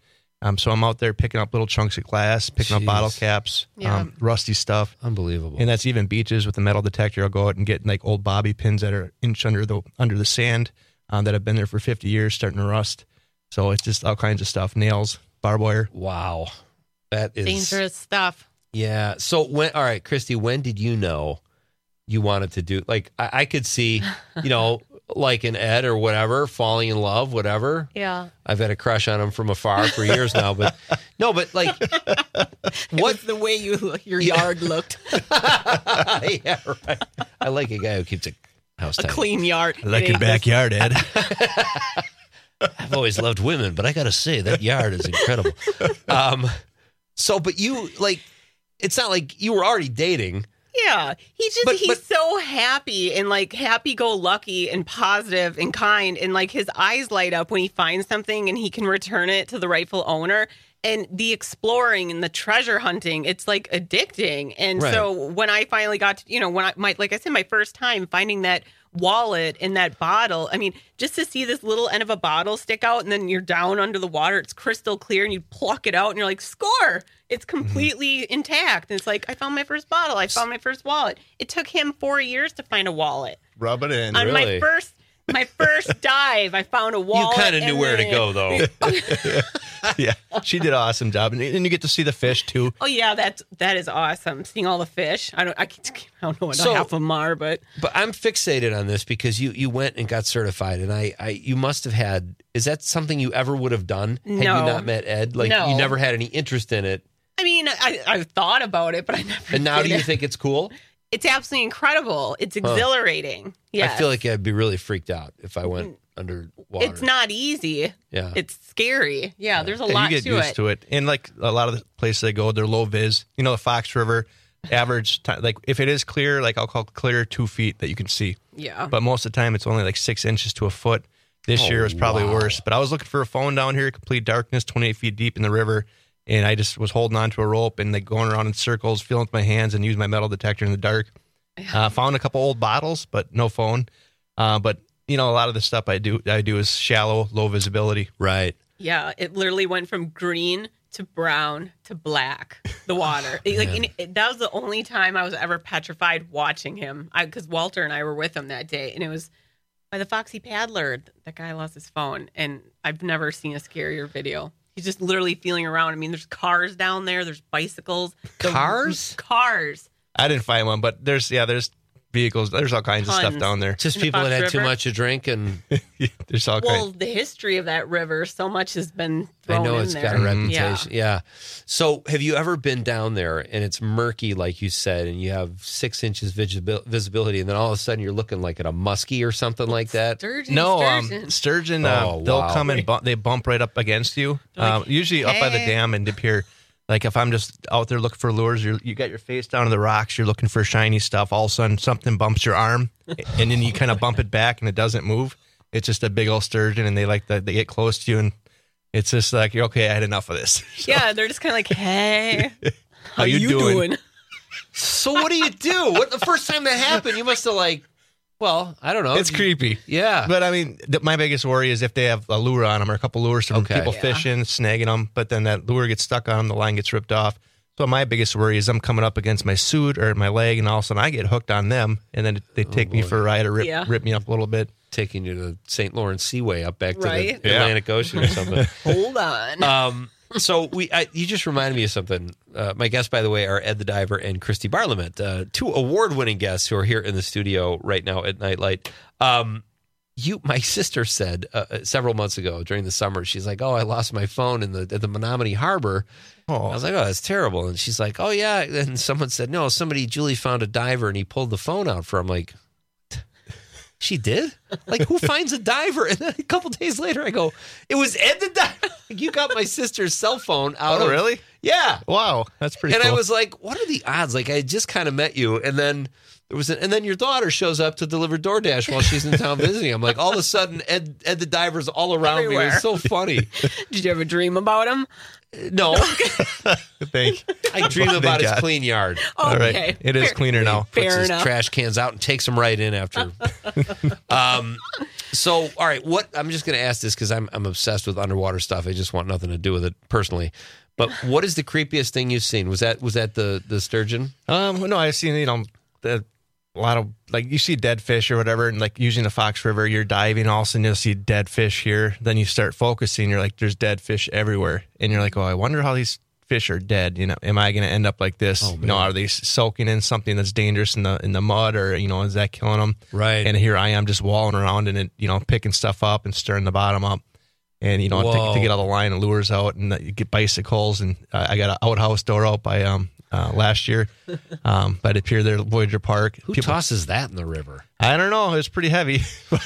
Um, so I'm out there picking up little chunks of glass, picking Jeez. up bottle caps, Yeah. um, rusty stuff. Unbelievable. And that's even beaches with the metal detector. I'll go out and get like old bobby pins that are inch under the under the sand um, that have been there for fifty years, starting to rust. So it's just all kinds of stuff, nails, barbed wire. Wow. That is Dangerous stuff. Yeah. So when, all right, Christy, when did you know you wanted to do, like, I, I could see, you know, like an Ed or whatever, falling in love, whatever. Yeah. I've had a crush on him from afar for years now, but no, but like, what the way you your yard looked. Yeah, right. I like a guy who keeps a house A tidy. clean yard. I like It your ain't backyard, Ed. I've always loved women, but I got to say that yard is incredible. Um, so, but you like, it's not like you were already dating. Yeah, he just But- he's but- so happy and like happy go lucky and positive and kind, and like his eyes light up when he finds something and he can return it to the rightful owner. And the exploring and the treasure hunting, it's like addicting. And Right. so when I finally got to, you know, when I my like I said, my first time finding that wallet in that bottle, I mean, just to see this little end of a bottle stick out and then you're down under the water, it's crystal clear, and you pluck it out and you're like, score, it's completely intact. And it's like, I found my first bottle, I found my first wallet. It took him four years to find a wallet. Rub it in. On really. my first my first dive, I found a wallet. You kind of knew and where to then- go, though. Yeah, she did an awesome job. And, and you get to see the fish, too. Oh yeah, that's that is awesome. Seeing all the fish. I don't I, can't- I don't know what So- half of them are, but But I'm fixated on this because you you went and got certified, and I, I you must have had. Is that something you ever would have done had No. you not met Ed? Like No. you never had any interest in it, I mean, I I've thought about it, but I never. and now did do you it. think it's cool? It's absolutely incredible. It's exhilarating. Yeah, I feel like I'd be really freaked out if I went underwater. it's not easy. Yeah. It's scary. Yeah, there's a Yeah, lot you get to used it. to it. And like a lot of the places I go, they're low vis. You know, the Fox River average time, like if it is clear, like I'll call clear two feet that you can see. Yeah. But most of the time, it's only like six inches to a foot. This Oh, year was probably wow. worse. But I was looking for a phone down here, complete darkness, twenty-eight feet deep in the river. And I just was holding onto a rope and like going around in circles, feeling with my hands and using my metal detector in the dark. Uh, found a couple old bottles, but no phone. Uh, but you know, a lot of the stuff I do, I do is shallow, low visibility. Right. Yeah, it literally went from green to brown to black. The water, like and it, that was the only time I was ever petrified watching him. Because Walter and I were with him that day, and it was by the Foxy Paddler. That guy lost his phone, and I've never seen a scarier video. He's just literally feeling around. I mean, there's cars down there. There's bicycles. The- Cars? Cars. I didn't find one, but there's yeah, there's vehicles. There's all kinds of stuff Tons. down there. Just In the people that Fox had too River? much to drink, and there's all Well, kinds. the history of that river, so much has been I thrown know in it's there. got a reputation. Yeah. Yeah. So, have you ever been down there and it's murky, like you said, and you have six inches visibil- visibility, and then all of a sudden you're looking like at a muskie or something like that? Sturgeon, No, sturgeon. um, sturgeon. Uh, Oh, they'll wow. come and bump, they bump right up against you. Um, usually up by the "Hey." dam and up here. Like if I'm just out there looking for lures, you're, you got your face down to the rocks. You're looking for shiny stuff. All of a sudden, something bumps your arm, and then you kind of bump it back, and it doesn't move. It's just a big old sturgeon, and they like the, they get close to you, and it's just like, okay, I had enough of this. Yeah, they're just kind of like, hey, How you doing? So, what do you do? What the first time that happened? You must have like, well, I don't know. It's You- creepy. Yeah. But I mean, th- my biggest worry is if they have a lure on them or a couple lures from Okay. people Yeah. fishing, snagging them, but then that lure gets stuck on them, the line gets ripped off. So my biggest worry is I'm coming up against my suit or my leg, and all of a sudden I get hooked on them, and then they take me boy. for a ride or rip, Yeah. rip me up a little bit. Taking you to the Saint Lawrence Seaway up back to Right. the Yeah. Atlantic Ocean or something. hold on. Um, so we, I, you just reminded me of something. Uh, my guests, by the way, are Ed the Diver and Christy Barlament, uh, two award-winning guests who are here in the studio right now at Nightlight. Um, you, my sister said uh, several months ago during the summer, she's like, "Oh, I lost my phone in the at the Menominee Harbor." Oh. I was like, "Oh, that's terrible." And she's like, "Oh yeah." And someone said, "No, somebody Julie found a diver and he pulled the phone out for him." Like, she did? Like, who finds a diver? And then a couple days later, I go, "It was Ed the Diver." Like, you got my sister's cell phone out Oh, of really? Yeah. Wow, that's pretty And cool. I was like, what are the odds? Like, I just kind of met you. And then There was, a, and then your daughter shows up to deliver DoorDash while she's in town visiting. I'm like, all of a sudden, Ed, Ed the Diver's all around Everywhere. me. It was so funny. Did you ever dream about him? No. Thank. I dream Thank about his God. clean yard. All right. Okay. It is Fair- cleaner now. Fair Puts his enough. trash cans out and takes them right in after. um, so, all right, what I'm just going to ask this because I'm I'm obsessed with underwater stuff. I just want nothing to do with it personally. But what is the creepiest thing you've seen? Was that was that the the sturgeon? Um, no, I've seen, you know, the, a lot of, like, you see dead fish or whatever, and like using the Fox River, you're diving, all of a sudden you'll see dead fish here. Then you start focusing, you're like, there's dead fish everywhere. And you're like, oh, I wonder how these fish are dead. You know, am I going to end up like this? Oh, you know, are they soaking in something that's dangerous in the in the mud, or, you know, is that killing them? Right. And here I am just walling around and, it, you know, picking stuff up and stirring the bottom up. And, you know, to, to get all the line and lures out, and you get bicycles. And uh, I got an outhouse door out by um uh, last year um, by the pier there at Voyager Park. Who tosses that in the river? I don't know. It was pretty heavy.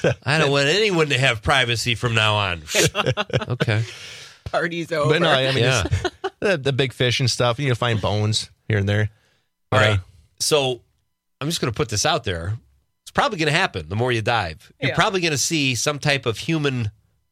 I don't want anyone to have privacy from now on. Okay. Party's over. But no, I mean, Yeah. it's the, the big fish and stuff. You can find bones here and there. All Uh, right. So I'm just going to put this out there. It's probably going to happen the more you dive. You're Yeah. probably going to see some type of human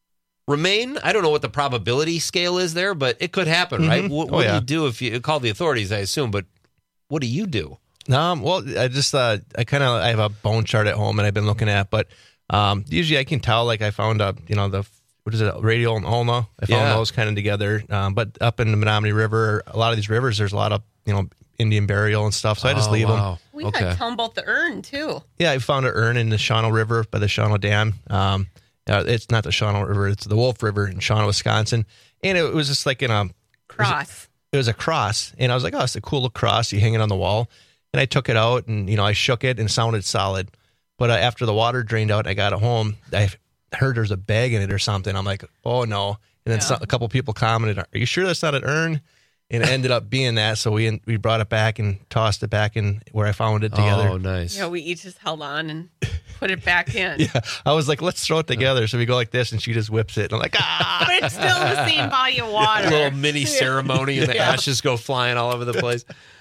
remain. I don't know what the probability scale is there, but it could happen, right? Mhm. What, Oh, what do yeah. you do if you call the authorities, I assume, but what do you do? Um, well, I just uh, I kind of I have a bone chart at home and I've been looking at, but um, usually I can tell. Like I found a you know the what is it radial and ulna. I found Yeah. those kind of together. Um, but up in the Menominee River, a lot of these rivers, there's a lot of you know Indian burial and stuff. So I just Oh, leave wow. them. We got to tell him about the urn, too. Yeah, I found an urn in the Shawano River by the Shawano Dam. Um, uh, it's not the Shawano River; it's the Wolf River in Shawano, Wisconsin. And it was just like in a Cross. It was a cross, and I was like, "Oh, it's a cool little cross. You hang it on the wall." And I took it out, and you know, I shook it, and it sounded solid. But uh, after the water drained out, I got it home. I heard there's a bag in it or something. I'm like, "Oh no!" And then Yeah. some, a couple people commented, "Are you sure that's not an urn?" And it ended up being that. So we we brought it back and tossed it back in where I found it together. Oh, nice. Yeah, we each just held on and put it back in. Yeah, I was like, let's throw it together. So we go like this, and she just whips it. And I'm like, ah. But it's still the same body of water. A little mini ceremony, and the Yeah. ashes go flying all over the place.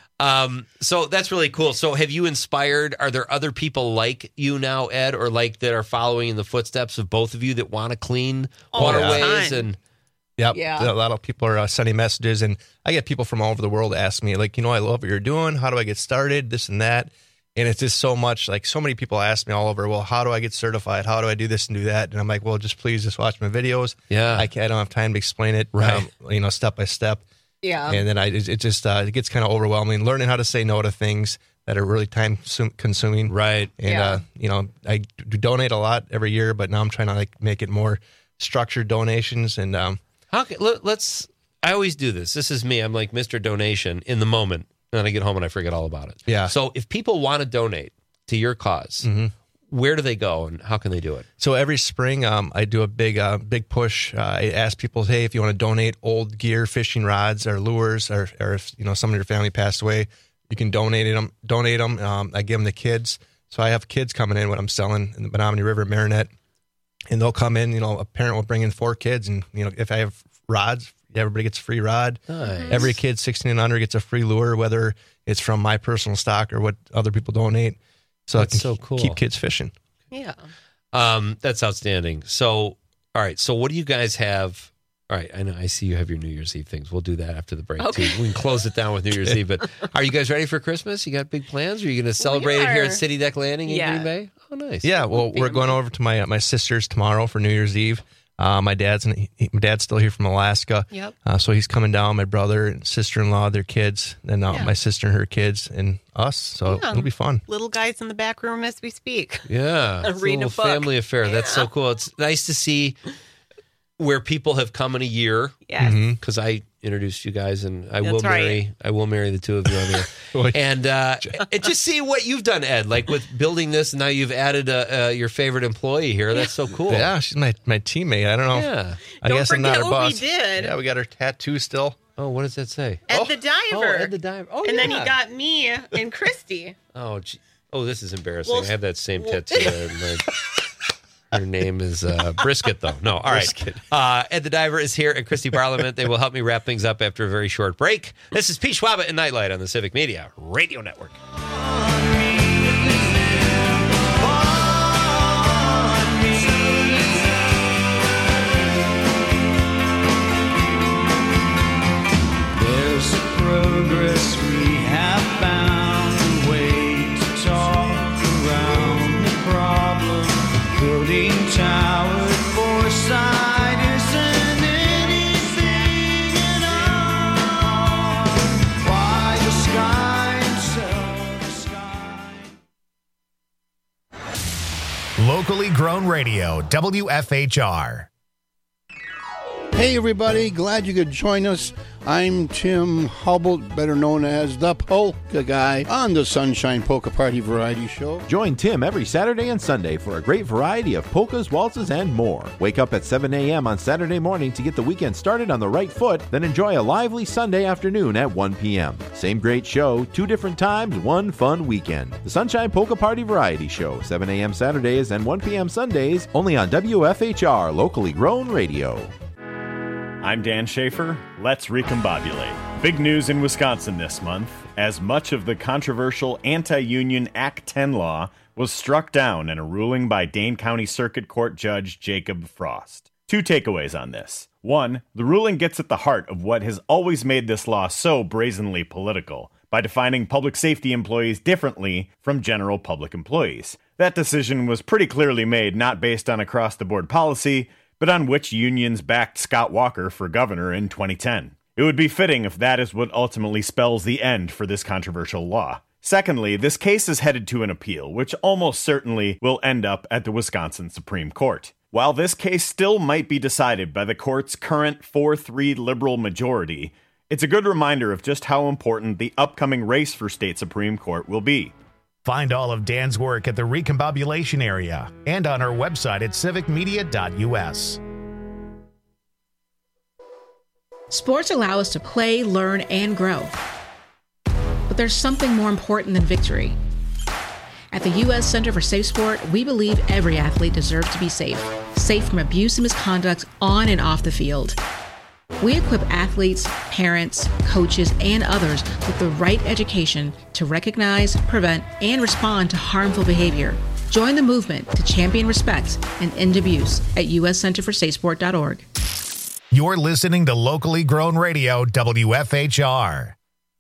Um, so that's really cool. So have you inspired, are there other people like you now, Ed, or like that are following in the footsteps of both of you that want to clean All the waterways? time. And Yep. Yeah. A lot of people are uh, sending messages, and I get people from all over the world ask me, like, you know, I love what you're doing. How do I get started? This and that. And it's just so much, like, so many people ask me all over, well, how do I get certified? How do I do this and do that? And I'm like, well, just please just watch my videos. Yeah. I, can't, I don't have time to explain it, Right. um, you know, step by step. Yeah. And then I, it, it just, uh, it gets kind of overwhelming, learning how to say no to things that are really time sum- consuming. Right. And, Yeah. uh, you know, I do donate a lot every year, but now I'm trying to, like, make it more structured donations. And, um, how can, let, let's, I always do this. This is me. I'm like Mister Donation in the moment. And then I get home and I forget all about it. Yeah. So if people want to donate to your because Mhm. where do they go and how can they do it? So every spring, um, I do a big, uh, big push. Uh, I ask people, hey, if you want to donate old gear, fishing rods, or lures, or, or if you know some of your family passed away, you can donate them. Donate them. Um, I give them to kids. So I have kids coming in when I'm selling in the Menominee River, Marinette, and they'll come in. You know, a parent will bring in four kids, and you know, if I have rods, everybody gets a free rod. Nice. Every kid sixteen and under gets a free lure, whether it's from my personal stock or what other people donate. So That's I can so cool. keep kids fishing. Yeah. Um, that's outstanding. So, all right. So, what do you guys have? All right. I know. I see you have your New Year's Eve things. We'll do that after the break Okay. too. We can close it down with New Year'sEve. But are you guys ready for Christmas? You got big plans? Are you going to celebrate it here are. at City Deck Landing in Yeah. Green Bay? Oh, nice. Yeah, well, we're going over to my my sister's tomorrow for New Year's Eve. Uh, my dad's he, my dad's still here from Alaska. Yep. Uh, so he's coming down. My brother and sister in law, their kids, and uh, Yeah. my sister and her kids, and us. So Yeah. it'll be fun. Little guys in the back room as we speak. Yeah. It's Reading a a little book. family affair. That's so cool. It's nice to see where people have come in a year. Yes. Mhm. Because I introduced you guys, and I That's will right. marry. I will marry the two of you on here. and uh, and just see what you've done, Ed. Like with building this, and now you've added uh, uh, your favorite employee here. That's so cool. Yeah, she's my, my teammate. I don't know. Yeah. I Don't guess I'm not forget her what we boss. did. Yeah, we got her tattoo still. Oh, what does that say? Ed Oh. the Diver. Oh, Ed the Diver. Oh, and then he yeah. got me and Christy. Oh, gee. Oh, this is embarrassing. Well, I have that same well- tattoo. and my- Her name is uh, Brisket, though. No, all right. Brisket. Uh, Ed the Diver is here, and Christy Parliament. They will help me wrap things up after a very short break. This is Pete Schwaba and Nightlight on the Civic Media Radio Network. Locally grown radio, W F H R. Hey everybody, glad you could join us. I'm Tim Hubble, better known as the Polka Guy, on the Sunshine Polka Party Variety Show. Join Tim every Saturday and Sunday for a great variety of polkas, waltzes, and more. Wake up at seven a.m. on Saturday morning to get the weekend started on the right foot, then enjoy a lively Sunday afternoon at one p.m. Same great show, two different times, one fun weekend. The Sunshine Polka Party Variety Show, seven a.m. Saturdays and one p.m. Sundays, only on W F H R, locally grown radio. I'm Dan Schaefer. Let's recombobulate. Big news in Wisconsin this month, as much of the controversial anti-union Act ten law was struck down in a ruling by Dane County Circuit Court Judge Jacob Frost. Two takeaways on this. One, the ruling gets at the heart of what has always made this law so brazenly political, by defining public safety employees differently from general public employees. That decision was pretty clearly made not based on across-the-board policy, but on which unions backed Scott Walker for governor in twenty ten. It would be fitting if that is what ultimately spells the end for this controversial law. Secondly, this case is headed to an appeal, which almost certainly will end up at the Wisconsin Supreme Court. While this case still might be decided by the court's current four three liberal majority, it's a good reminder of just how important the upcoming race for state Supreme Court will be. Find all of Dan's work at the Recombobulation area and on our website at civic media dot u s. Sports allow us to play, learn, and grow. But there's something more important than victory. At the U S Center for Safe Sport, we believe every athlete deserves to be safe. Safe from abuse and misconduct on and off the field. We equip athletes, parents, coaches, and others with the right education to recognize, prevent, and respond to harmful behavior. Join the movement to champion respect and end abuse at u s center for safe sport dot org. You're listening to Locally Grown Radio, W F H R.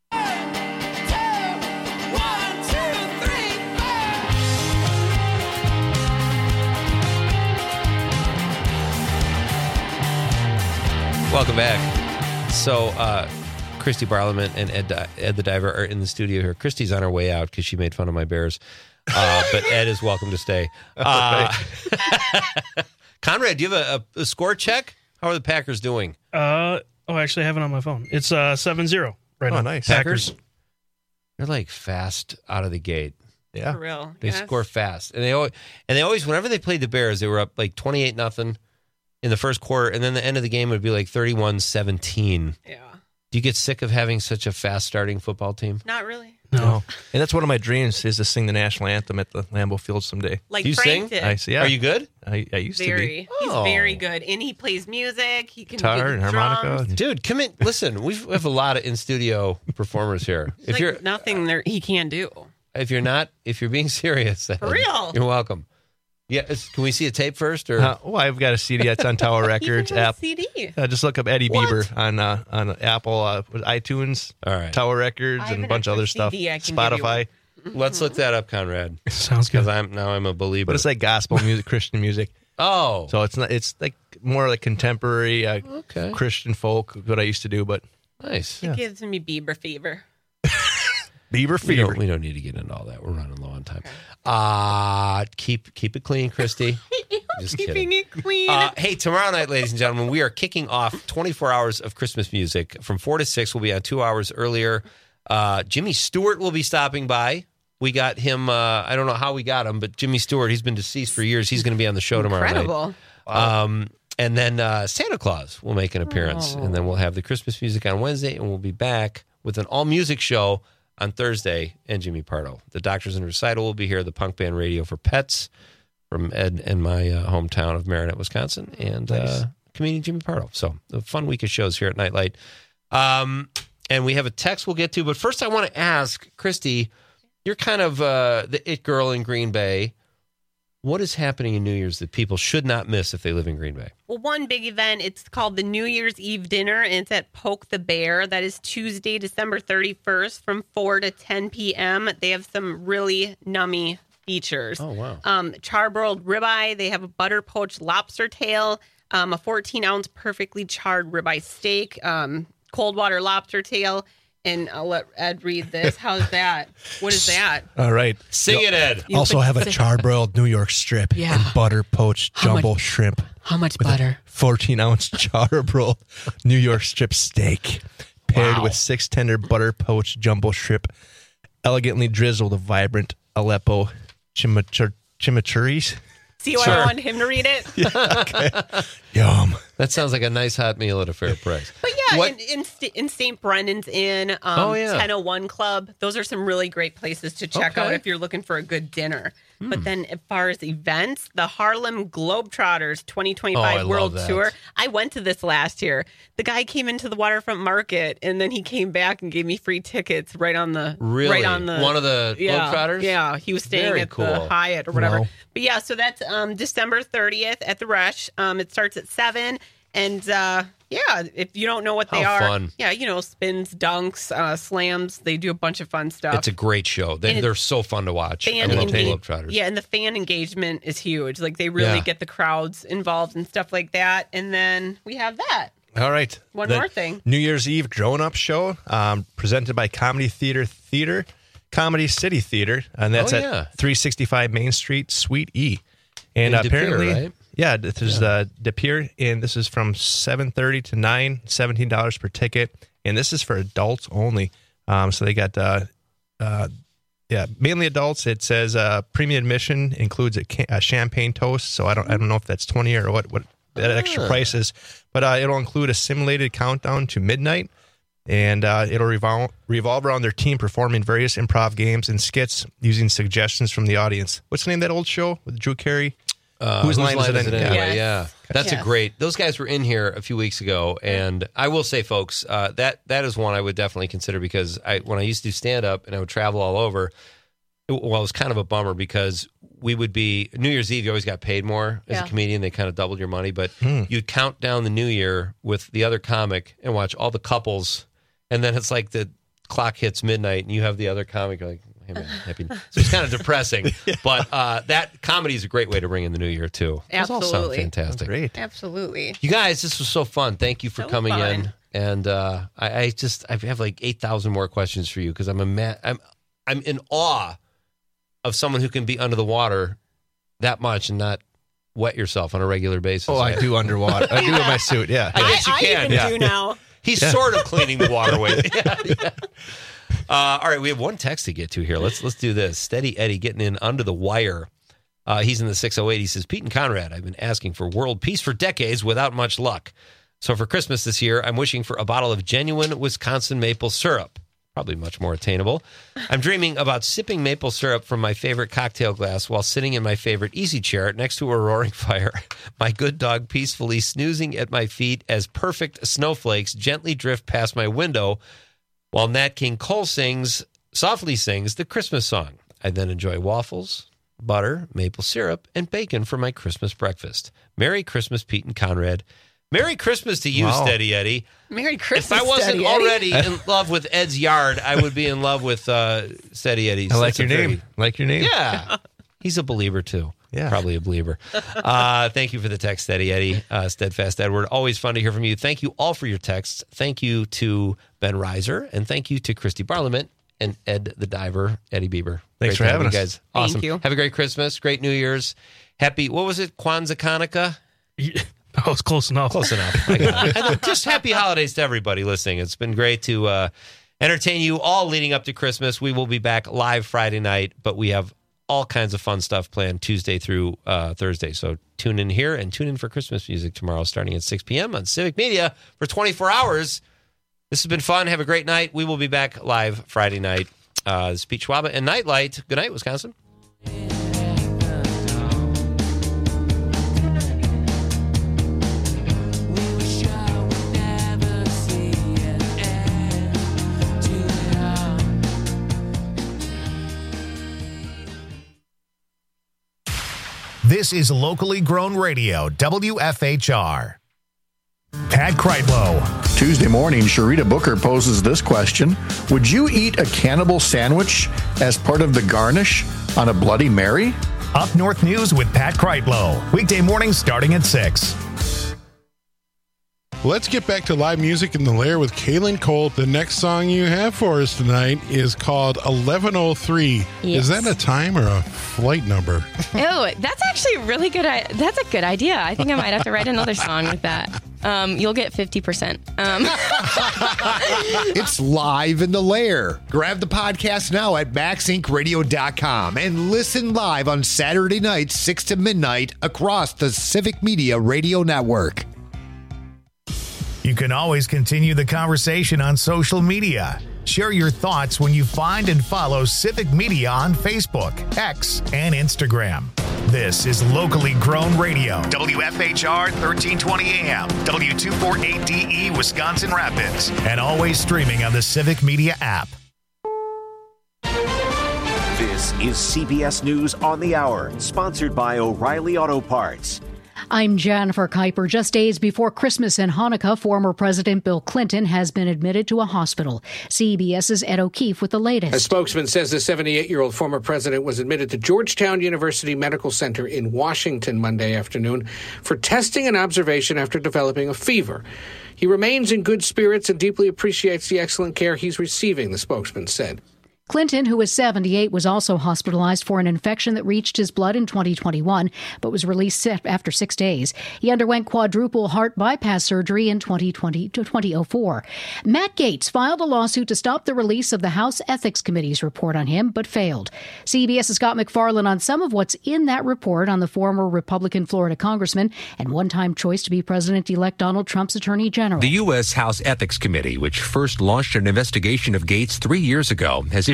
Welcome back. So, uh, Christy Barliament and Ed, Ed the Diver are in the studio here. Christy's on her way out because she made fun of my Bears. Uh, but Ed is welcome to stay. Uh, Conrad, do you have a, a, a score check? How are the Packers doing? Uh, oh, actually, I have it on my phone. It's uh, seven zero right oh, now. Nice. Packers. Packers. They're like fast out of the gate. Yeah. For real. They yes. score fast. And they always, and they always, whenever they played the Bears, they were up like twenty-eight nothing in the first quarter, and then the end of the game would be like thirty-one seventeen. Yeah. Do you get sick of having such a fast starting football team? Not really. No. And that's one of my dreams is to sing the national anthem at the Lambeau Field someday. Like Do you Frank sing? did. I, yeah. Are you good? I, I used very. to be. He's Oh. very good. And he plays music. He can Guitar do the and harmonica. drums. Dude, come in. Listen, we have a lot of in-studio performers here. It's If like you're nothing there he can do. if you're not, if you're being serious, For real. you're welcome. Yeah, it's- can we see a tape first? Or Uh, oh, I've got a C D that's on Tower Records He has a app. C D. Uh, just look up Eddie What? Bieber on uh, on Apple, uh, with iTunes, All right. Tower Records, I have and a an bunch of other extra stuff. C D I can give you. Spotify. Let's look that up, Conrad. Sounds good. Because I'm now I'm a believer. But it's like gospel music, Christian music. oh, So it's not. It's like more like contemporary uh, okay, Christian folk, what I used to do. But nice. It gives me Bieber fever. Bieber We fever. don't, we don't need to get into all that. We're running low on time. Uh keep keep it clean, Christy. Just Keeping kidding. it clean. Uh, hey, tomorrow night, ladies and gentlemen, we are kicking off twenty-four hours of Christmas music from four to six. We'll be on two hours earlier. Uh, Jimmy Stewart will be stopping by. We got him. Uh, I don't know how we got him, but Jimmy Stewart, he's been deceased for years. He's going to be on the show tomorrow Incredible. night. Um, and then uh, Santa Claus will make an appearance. Oh. And then we'll have the Christmas music on Wednesday, and we'll be back with an all-music show on Thursday, and Jimmy Pardo. The Doctors in Recital will be here, the Punk Band Radio for Pets from Ed and my uh, hometown of Marinette, Wisconsin, and Nice. uh, comedian Jimmy Pardo. So a fun week of shows here at Nightlight. Um, and we have a text we'll get to, but first I want to ask, Christy, you're kind of uh, the it girl in Green Bay. What is happening in New Year's that people should not miss if they live in Green Bay? Well, one big event, it's called the New Year's Eve Dinner, and it's at Poke the Bear. That is Tuesday, December thirty-first from four to ten p.m. They have some really nummy features. Oh, wow. Um, charbroiled ribeye. They have a butter poached lobster tail, um, a fourteen ounce perfectly charred ribeye steak, um, cold water lobster tail, and I'll let Ed read this. How's that? What is that? All right. Sing it, Ed. You also have a charbroiled New York strip Yeah. and butter poached How jumbo much- shrimp. How much with a butter? fourteen ounce charbroiled New York strip steak paired Wow. with six tender butter poached jumbo shrimp, elegantly drizzled with vibrant Aleppo chimichur- chimichurris. See why I wanted him to read it? Yum. That sounds like a nice hot meal at a fair price. But yeah, What- in, in, St- in Saint Brendan's Inn, um, Oh, yeah. ten oh one Club, those are some really great places to check out Okay. if you're looking for a good dinner. Hmm. But then as far as events, the Harlem Globetrotters twenty Oh, I twenty-five love World that. Tour. I went to this last year. The guy came into the Waterfront Market and then he came back and gave me free tickets right on the Really? right on the One of the yeah, Globetrotters? Yeah, he was staying Very at cool. the Hyatt or whatever. Wow. But yeah, so that's um, December thirtieth at the Rush. Um, it starts at seven. And uh, yeah, if you don't know what they How are, fun. yeah, you know, spins, dunks, uh, slams, they do a bunch of fun stuff. It's a great show. They, And it- they're so fun to watch. fan I love the engage- Globetrotters. Yeah, and the fan engagement is huge. Like they really Yeah. get the crowds involved and stuff like that. And then we have that. All right. One The more thing. New Year's Eve Grown Up Show, um, presented by Comedy Theater Theater, Comedy City Theater, and that's Oh, at yeah. three sixty-five Main Street, Suite E. And In De Pere, apparently, right? yeah, this is uh, De Pere, and this is from seven thirty to nine, seventeen dollars per ticket, and this is for adults only. Um, so they got, uh, uh, yeah, mainly adults. It says uh, premium admission includes a, ca- a champagne toast. So I don't, I don't know if that's twenty or what, what that extra Ah. price is, but uh, it'll include a simulated countdown to midnight. And uh, it'll revolve, revolve around their team performing various improv games and skits using suggestions from the audience. What's the name of that old show with Drew Carey? Uh, Whose line is it in? anyway? Yeah. Yeah, that's Yes. a great. Those guys were in here a few weeks ago, and I will say, folks, uh, that that is one I would definitely consider because I when I used to do stand up and I would travel all over. It, well, it was kind of a bummer because we would be New Year's Eve. You always got paid more as Yeah. a comedian. They kind of doubled your money, but Hmm. you'd count down the New Year with the other comic and watch all the couples, and then it's like the clock hits midnight and you have the other comic you're like. Hey man, happy. So it's kind of depressing, but uh, that comedy is a great way to bring in the new year too. Those all sound Absolutely. fantastic. Great. Absolutely. You guys, this was so fun. Thank you for So coming fun. in, and uh, I, I just I have like eight thousand more questions for you because I'm a ma- I'm I'm in awe of someone who can be under the water that much and not wet yourself on a regular basis. Oh, I do underwater. I do in my suit. Yeah. I guess you I can. even yeah. do now. He's Yeah. sort of cleaning the waterway. yeah, yeah. Uh, all right, we have one text to get to here. Let's let's do this. Steady Eddie getting in under the wire. Uh, he's in the six oh eight. He says, Pete and Conrad, I've been asking for world peace for decades without much luck. So for Christmas this year, I'm wishing for a bottle of genuine Wisconsin maple syrup. Probably much more attainable. I'm dreaming about sipping maple syrup from my favorite cocktail glass while sitting in my favorite easy chair next to a roaring fire. My good dog peacefully snoozing at my feet as perfect snowflakes gently drift past my window while Nat King Cole sings, softly sings the Christmas song. I then enjoy waffles, butter, maple syrup, and bacon for my Christmas breakfast. Merry Christmas, Pete and Conrad. Merry Christmas to you, Wow. Steady Eddie. Merry Christmas. If I wasn't Steady Eddie. already in love with Ed's yard, I would be in love with uh, Steady Eddie's. I like That's your a name. very- Like your name. Yeah. He's a believer, too. Yeah. Probably a believer. Uh, thank you for the text, Steady Eddie. Uh, Steadfast Edward. Always fun to hear from you. Thank you all for your texts. Thank you to Ben Reiser. And thank you to Christy Barlament and Ed the Diver, Eddie Bieber. Thanks Great for to have having you us. guys. Awesome. you. Have a great Christmas. Great New Year's. Happy, what was it? Kwanzaa Hanukkah? That was close enough. Close enough. I got it. And just happy holidays to everybody listening. It's been great to uh, entertain you all leading up to Christmas. We will be back live Friday night, but we have all kinds of fun stuff planned Tuesday through uh, Thursday. So tune in here and tune in for Christmas music tomorrow starting at six p.m. on Civic Media for twenty-four hours. This has been fun. Have a great night. We will be back live Friday night. Uh, this is Pete Schwaba and Nightlight. Good night, Wisconsin. This is locally grown radio, W F H R. Pat Kreitlow. Tuesday morning, Sharita Booker poses this question. Would you eat a cannibal sandwich as part of the garnish on a Bloody Mary? Up North News with Pat Kreitlow. Weekday mornings starting at six. Let's get back to live music in the Lair with Kaylin Colt. The next song you have for us tonight is called eleven oh three. Yes. Is that a time or a flight number? Oh, that's actually a really good. I- That's a good idea. I think I might have to write another song with that. Um, you'll get fifty percent. Um. It's live in the Lair. Grab the podcast now at max inc radio dot com and listen live on Saturday nights, six to midnight, across the Civic Media Radio Network. You can always continue the conversation on social media. Share your thoughts when you find and follow Civic Media on Facebook, X, and Instagram. This is locally grown radio. W F H R thirteen twenty A M, W two forty-eight D E, Wisconsin Rapids, and always streaming on the Civic Media app. This is C B S News on the Hour, sponsored by O'Reilly Auto Parts. I'm Jennifer Kuiper. Just days before Christmas and Hanukkah, former President Bill Clinton has been admitted to a hospital. CBS's Ed O'Keefe with the latest. A spokesman says the seventy-eight-year-old former president was admitted to Georgetown University Medical Center in Washington Monday afternoon for testing and observation after developing a fever. He remains in good spirits and deeply appreciates the excellent care he's receiving, the spokesman said. Clinton, who was seventy-eight, was also hospitalized for an infection that reached his blood in twenty twenty-one, but was released after six days. He underwent quadruple heart bypass surgery in twenty twenty to twenty oh four. Matt Gaetz filed a lawsuit to stop the release of the House Ethics Committee's report on him, but failed. CBS's Scott McFarland on some of what's in that report on the former Republican Florida congressman and one-time choice to be President-elect Donald Trump's attorney general. The U S. House Ethics Committee, which first launched an investigation of Gaetz three years ago, has